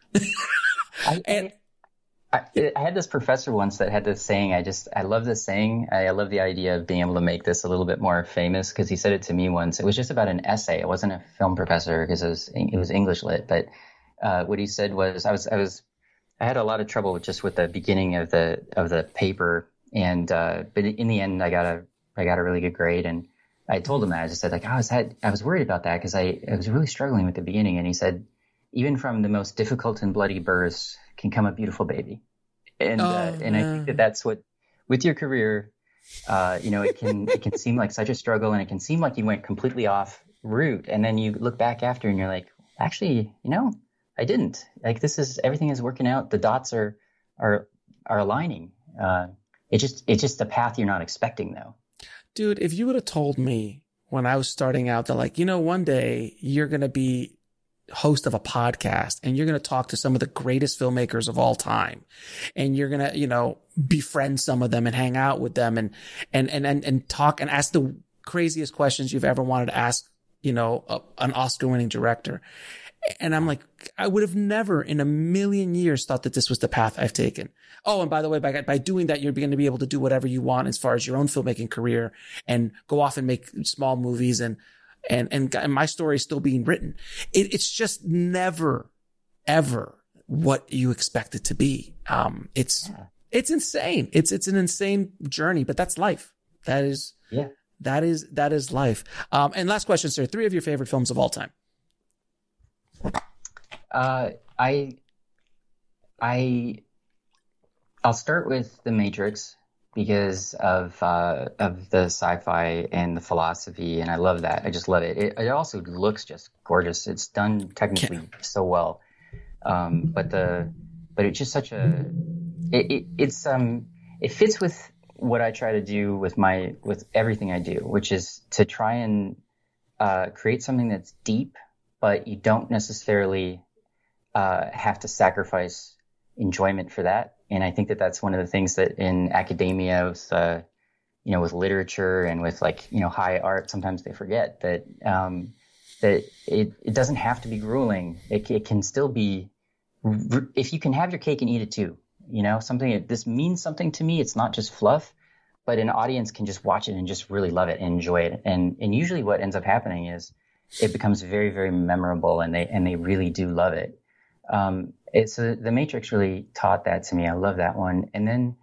I, and, I, I, I had this professor once that had this saying. I just, I love this saying. I, I love the idea of being able to make this a little bit more famous because he said it to me once. It was just about an essay. It wasn't a film professor because it was, it was English lit. But uh, what he said was, I was, I was, I had a lot of trouble with just with the beginning of the of the paper, and uh, but in the end, I got a, I got a really good grade. And I told him that I just said like, oh, I was had, I was worried about that because I, I was really struggling with the beginning. And he said, even from the most difficult and bloody births can come a beautiful baby. And, oh, uh, and I think that that's what, with your career, uh, you know, it can, it can seem like such a struggle and it can seem like you went completely off route, and then you look back after and you're like, actually, you know, I didn't. Like, this is, everything is working out. The dots are are are aligning. Uh, it just it's just a path you're not expecting, though. Dude, if you would have told me when I was starting out that, like, you know, one day you're going to be host of a podcast and you're going to talk to some of the greatest filmmakers of all time, and you're going to, you know, befriend some of them and hang out with them and, and, and, and, and talk and ask the craziest questions you've ever wanted to ask, you know, a, an Oscar winning director. And I'm like, I would have never in a million years thought that this was the path I've taken. Oh, and by the way, by, by doing that, you're going to be able to do whatever you want as far as your own filmmaking career and go off and make small movies. And, and, and, and my story is still being written. It, it's just never, ever what you expect it to be. Um, it's, yeah. it's insane. It's, it's an insane journey, but that's life. That is, yeah, that is, that is life. Um, and last question, sir, three of your favorite films of all time. Uh, I, I, I'll start with The Matrix because of uh, of the sci-fi and the philosophy, and I love that. I just love it. It, it also looks just gorgeous. It's done technically so well, um, but the but it's just such a it, it it's um it fits with what I try to do with my with everything I do, which is to try and uh, create something that's deep, but you don't necessarily uh, have to sacrifice enjoyment for that. And I think that that's one of the things that in academia, with, uh, you know, with literature and with, like, you know, high art, sometimes they forget that um, that it, it doesn't have to be grueling. It, it can still be, if you can have your cake and eat it too, you know, something, this means something to me. It's not just fluff, but an audience can just watch it and just really love it and enjoy it. And and usually what ends up happening is it becomes very, very memorable, and they and they really do love it. Um, it's uh, The Matrix really taught that to me. I love that one. And then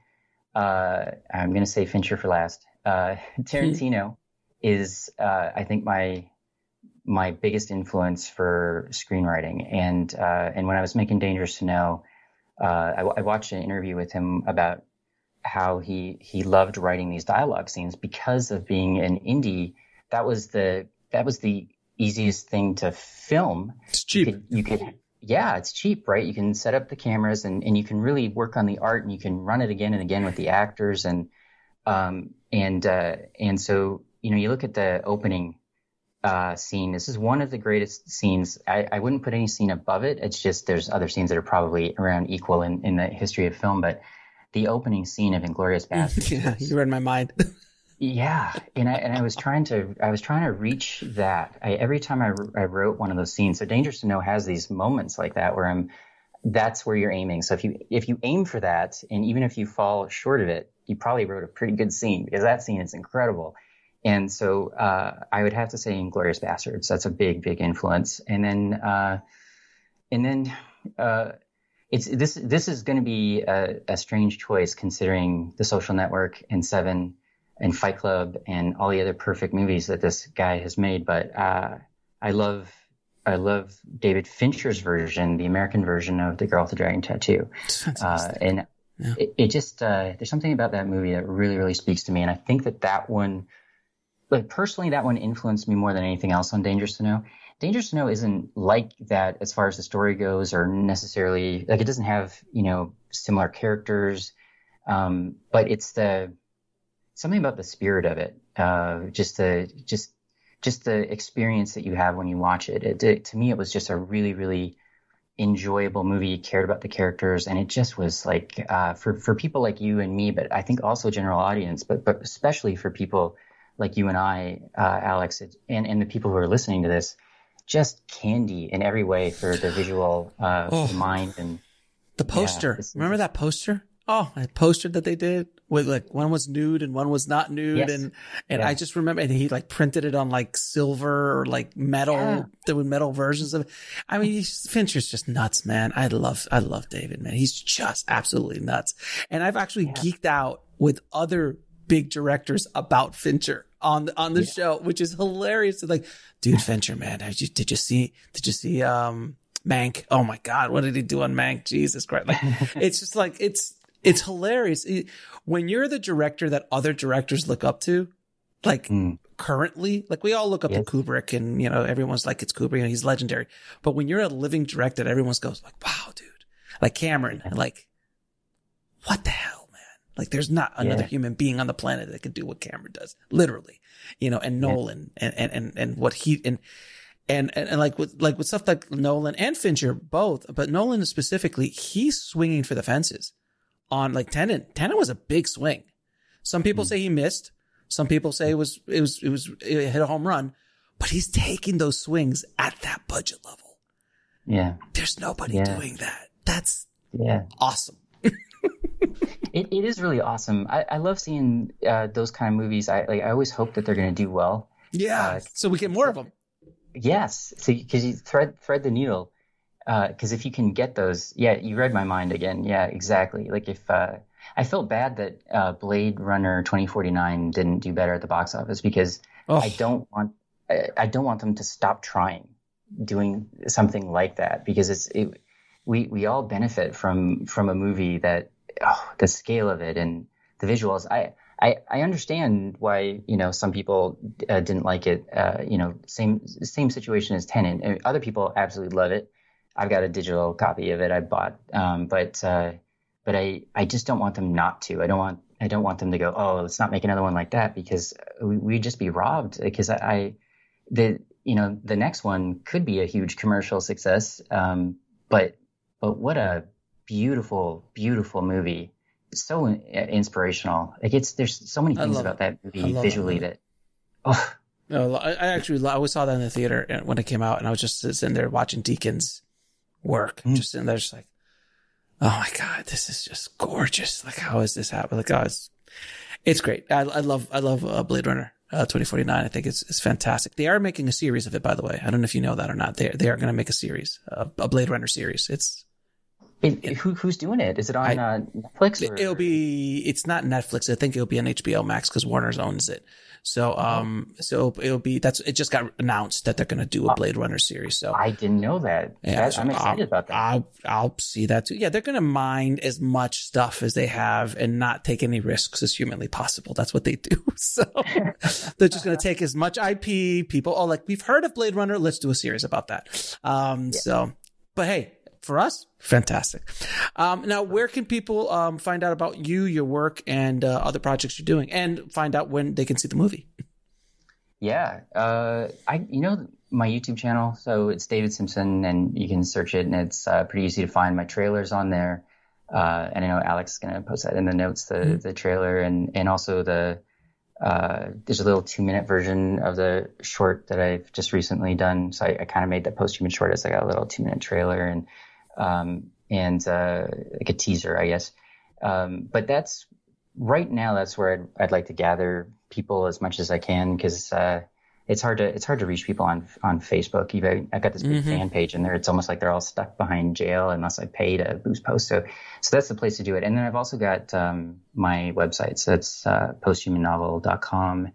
uh, I'm going to say Fincher for last. Uh, Tarantino is, uh, I think, my my biggest influence for screenwriting. And uh, and when I was making Dangerous to Know, uh, I, I watched an interview with him about how he he loved writing these dialogue scenes because of being an indie. That was the that was the easiest thing to film. It's cheap. You could, you could Yeah, it's cheap, right? You can set up the cameras and, and you can really work on the art, and you can run it again and again with the actors. And, um, and, uh, and so, you know, you look at the opening, uh, scene. This is one of the greatest scenes. I, I wouldn't put any scene above it. It's just, there's other scenes that are probably around equal in, in the history of film, but the opening scene of Inglourious Basterds. Yeah, you read my mind. Yeah, and I and I was trying to I was trying to reach that. I, every time I, I wrote one of those scenes, so Dangerous to Know has these moments like that where I'm, that's where you're aiming. So if you if you aim for that, and even if you fall short of it, you probably wrote a pretty good scene, because that scene is incredible. And so uh, I would have to say Inglourious Basterds. That's a big big influence. And then uh, and then uh, it's this this is going to be a, a strange choice considering The Social Network and Seven and Fight Club and all the other perfect movies that this guy has made. But uh, I love I love David Fincher's version, the American version of The Girl with the Dragon Tattoo. Uh, and yeah. it, it just, uh, there's something about that movie that really, really speaks to me. And I think that that one, like personally, that one influenced me more than anything else on Dangerous to Know. Dangerous to Know isn't like that as far as the story goes, or necessarily, like, it doesn't have, you know, similar characters. Um, but it's the, something about the spirit of it, uh, just the just just the experience that you have when you watch it. It, it. To me, it was just a really, really enjoyable movie. You cared about the characters, and it just was like uh, for for people like you and me, but I think also general audience, but but especially for people like you and I, uh, Alex, it, and and the people who are listening to this, just candy in every way for the visual uh, oh, mind and the poster. Yeah, remember that poster? Oh, that poster that they did with, like, one was nude and one was not nude. Yes. And, and yeah. I just remember, and he like printed it on like silver or like metal. Yeah. There were metal versions of it. I mean, he's, Fincher's just nuts, man. I love, I love David, man. He's just absolutely nuts. And I've actually yeah. geeked out with other big directors about Fincher on the, on the yeah. show, which is hilarious. Like, dude, Fincher, man, did you, did you see, did you see, um, Mank? Oh my God. What did he do on Mank? Jesus Christ. Like, it's just like, it's, It's hilarious. When you're the director that other directors look up to, Like mm. currently, like we all look up yes. to Kubrick and, you know, everyone's like, it's Kubrick and he's legendary. But when you're a living director, everyone goes like, wow, dude, like Cameron, and like, what the hell, man? Like there's not another yeah. human being on the planet that could do what Cameron does, literally, you know, and Nolan yeah. and, and, and, and what he, and, and, and, and like with, like with stuff like Nolan and Fincher, both, but Nolan specifically, he's swinging for the fences on like Tenet. Tenet was a big swing. Some people mm. say he missed. Some people say it was, it was, it was, it hit a home run, but he's taking those swings at that budget level. Yeah. There's nobody yeah. doing that. That's yeah. awesome. it, it is really awesome. I, I love seeing, uh, those kind of movies. I like, I always hope that they're going to do well. Yeah. Uh, so we get more of them. Yes. So, cause you thread, thread the needle. Uh, cause if you can get those, yeah, you read my mind again. Yeah, exactly. Like if, uh, I felt bad that uh, Blade Runner twenty forty-nine didn't do better at the box office because oh. I don't want I, I don't want them to stop trying doing something like that because it's it, we we all benefit from from a movie that oh, the scale of it and the visuals. I I, I understand why you know some people uh, didn't like it. Uh, you know, same same situation as Tenet. I mean, other people absolutely love it. I've got a digital copy of it I bought, um, but. Uh, But I, I just don't want them not to. I don't want I don't want them to go, oh, let's not make another one like that because we, we'd just be robbed. Because I, I the you know the next one could be a huge commercial success. Um, but but what a beautiful beautiful movie, so inspirational. Like it's there's so many things about it. that movie visually that. Oh. No, I, I actually I always saw that in the theater when it came out, and I was just sitting there watching Deacon's work, mm. just sitting there, just like. Oh my God, this is just gorgeous. Like, how is this happening? Like, oh, it's, it's great. I, I love, I love uh, Blade Runner, uh, twenty forty-nine. I think it's, it's fantastic. They are making a series of it, by the way. I don't know if you know that or not. They, they are going to make a series, uh, a Blade Runner series. It's, it, it, who, who's doing it? Is it on I, uh, Netflix? Or? It'll be, it's not Netflix. I think it'll be on H B O Max because Warner's owns it. So, um, oh. so it'll be, that's, it just got announced that they're going to do a Blade Runner series. So I didn't know that. Yeah, that so I'm excited I'll, about that. I'll, I'll see that too. Yeah. They're going to mine as much stuff as they have and not take any risks as humanly possible. That's what they do. So they're just going to take as much I P people. Oh, like we've heard of Blade Runner. Let's do a series about that. Um, yeah. so, but hey, for us, fantastic. Um, now, where can people um, find out about you, your work, and uh, other projects you're doing, and find out when they can see the movie? Yeah, uh, I you know my YouTube channel, so it's David Simpson, and you can search it, and it's uh, pretty easy to find. My trailer's on there, uh, and I know Alex is going to post that in the notes, the mm-hmm. the trailer, and and also the uh, there's a little two minute version of the short that I've just recently done. So I, I kind of made that post-human short as like a little two minute trailer and. Um, and, uh, like a teaser, I guess. Um, but that's right now, that's where I'd, I'd like to gather people as much as I can. Cause, uh, it's hard to, it's hard to reach people on, on Facebook. Even I've got this big mm-hmm. fan page in there. It's almost like they're all stuck behind jail unless I pay to boost posts. So, so that's the place to do it. And then I've also got, um, my website. So it's, uh, posthuman novel dot com.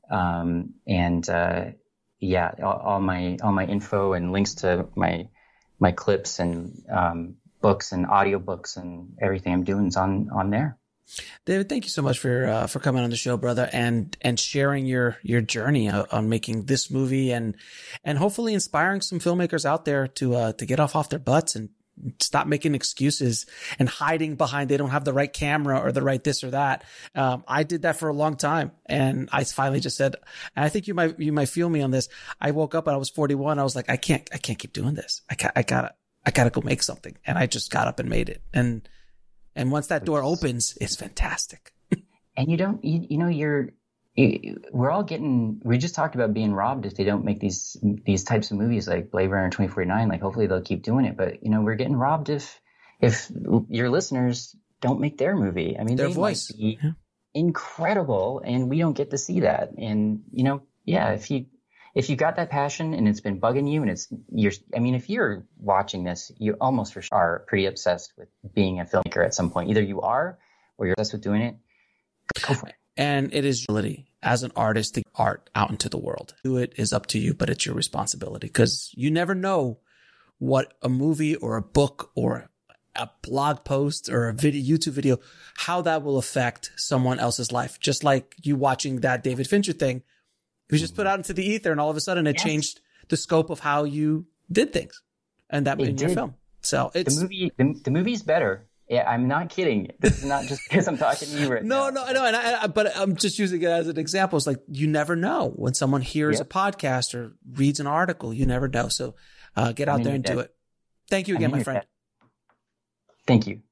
Um, and, uh, yeah, all, all my, all my info and links to my, my clips and um, books and audiobooks and everything I'm doing is on, on there. David, thank you so much for uh, for coming on the show, brother, and and sharing your your journey on making this movie and and hopefully inspiring some filmmakers out there to uh, to get off off their butts and stop making excuses and hiding behind they don't have the right camera or the right this or that. Um, I did that for a long time, and I finally just said, and I think you might you might feel me on this. I woke up and I was forty-one. I was like, I can't I can't keep doing this. I ca- I gotta I gotta go make something, and I just got up and made it. And and once that door opens, it's fantastic. And you don't you, you know you're. We're all getting, we just talked about being robbed if they don't make these, these types of movies like Blade Runner twenty forty-nine. Like hopefully they'll keep doing it. But, you know, we're getting robbed if, if your listeners don't make their movie. I mean, their they voice might be yeah. incredible and we don't get to see that. And, you know, yeah, if you, if you've got that passion and it's been bugging you and it's, you're, I mean, if you're watching this, you almost for sure are pretty obsessed with being a filmmaker at some point. Either you are or you're obsessed with doing it. Go for it. And it is your ability as an artist to get art out into the world. Do it is up to you, but it's your responsibility because you never know what a movie or a book or a blog post or a video, YouTube video, how that will affect someone else's life. Just like you watching that David Fincher thing, it was just put out into the ether, and all of a sudden it yes. changed the scope of how you did things, and that in your film. So it's the movie. The, the movie's better. Yeah, I'm not kidding. This is not just because I'm talking to you right no, now. No, no, no. And I, I, but I'm just using it as an example. It's like you never know when someone hears yep. a podcast or reads an article. You never know. So uh, get out there and do it. Thank you again, my friend. Thank you.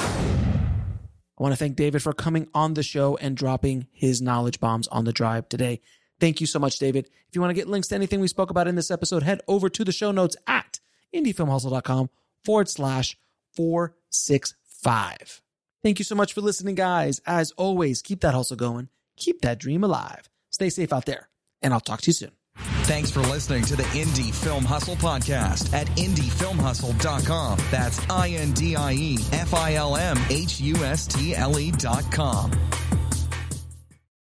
I want to thank David for coming on the show and dropping his knowledge bombs on the drive today. Thank you so much, David. If you want to get links to anything we spoke about in this episode, head over to the show notes at indiefilmhustle.com forward slash 465. Thank you so much for listening, guys. As always, keep that hustle going. Keep that dream alive. Stay safe out there, and I'll talk to you soon. Thanks for listening to the Indie Film Hustle podcast at indie film hustle dot com. That's I N D I E F I L M H U S T L E dot com.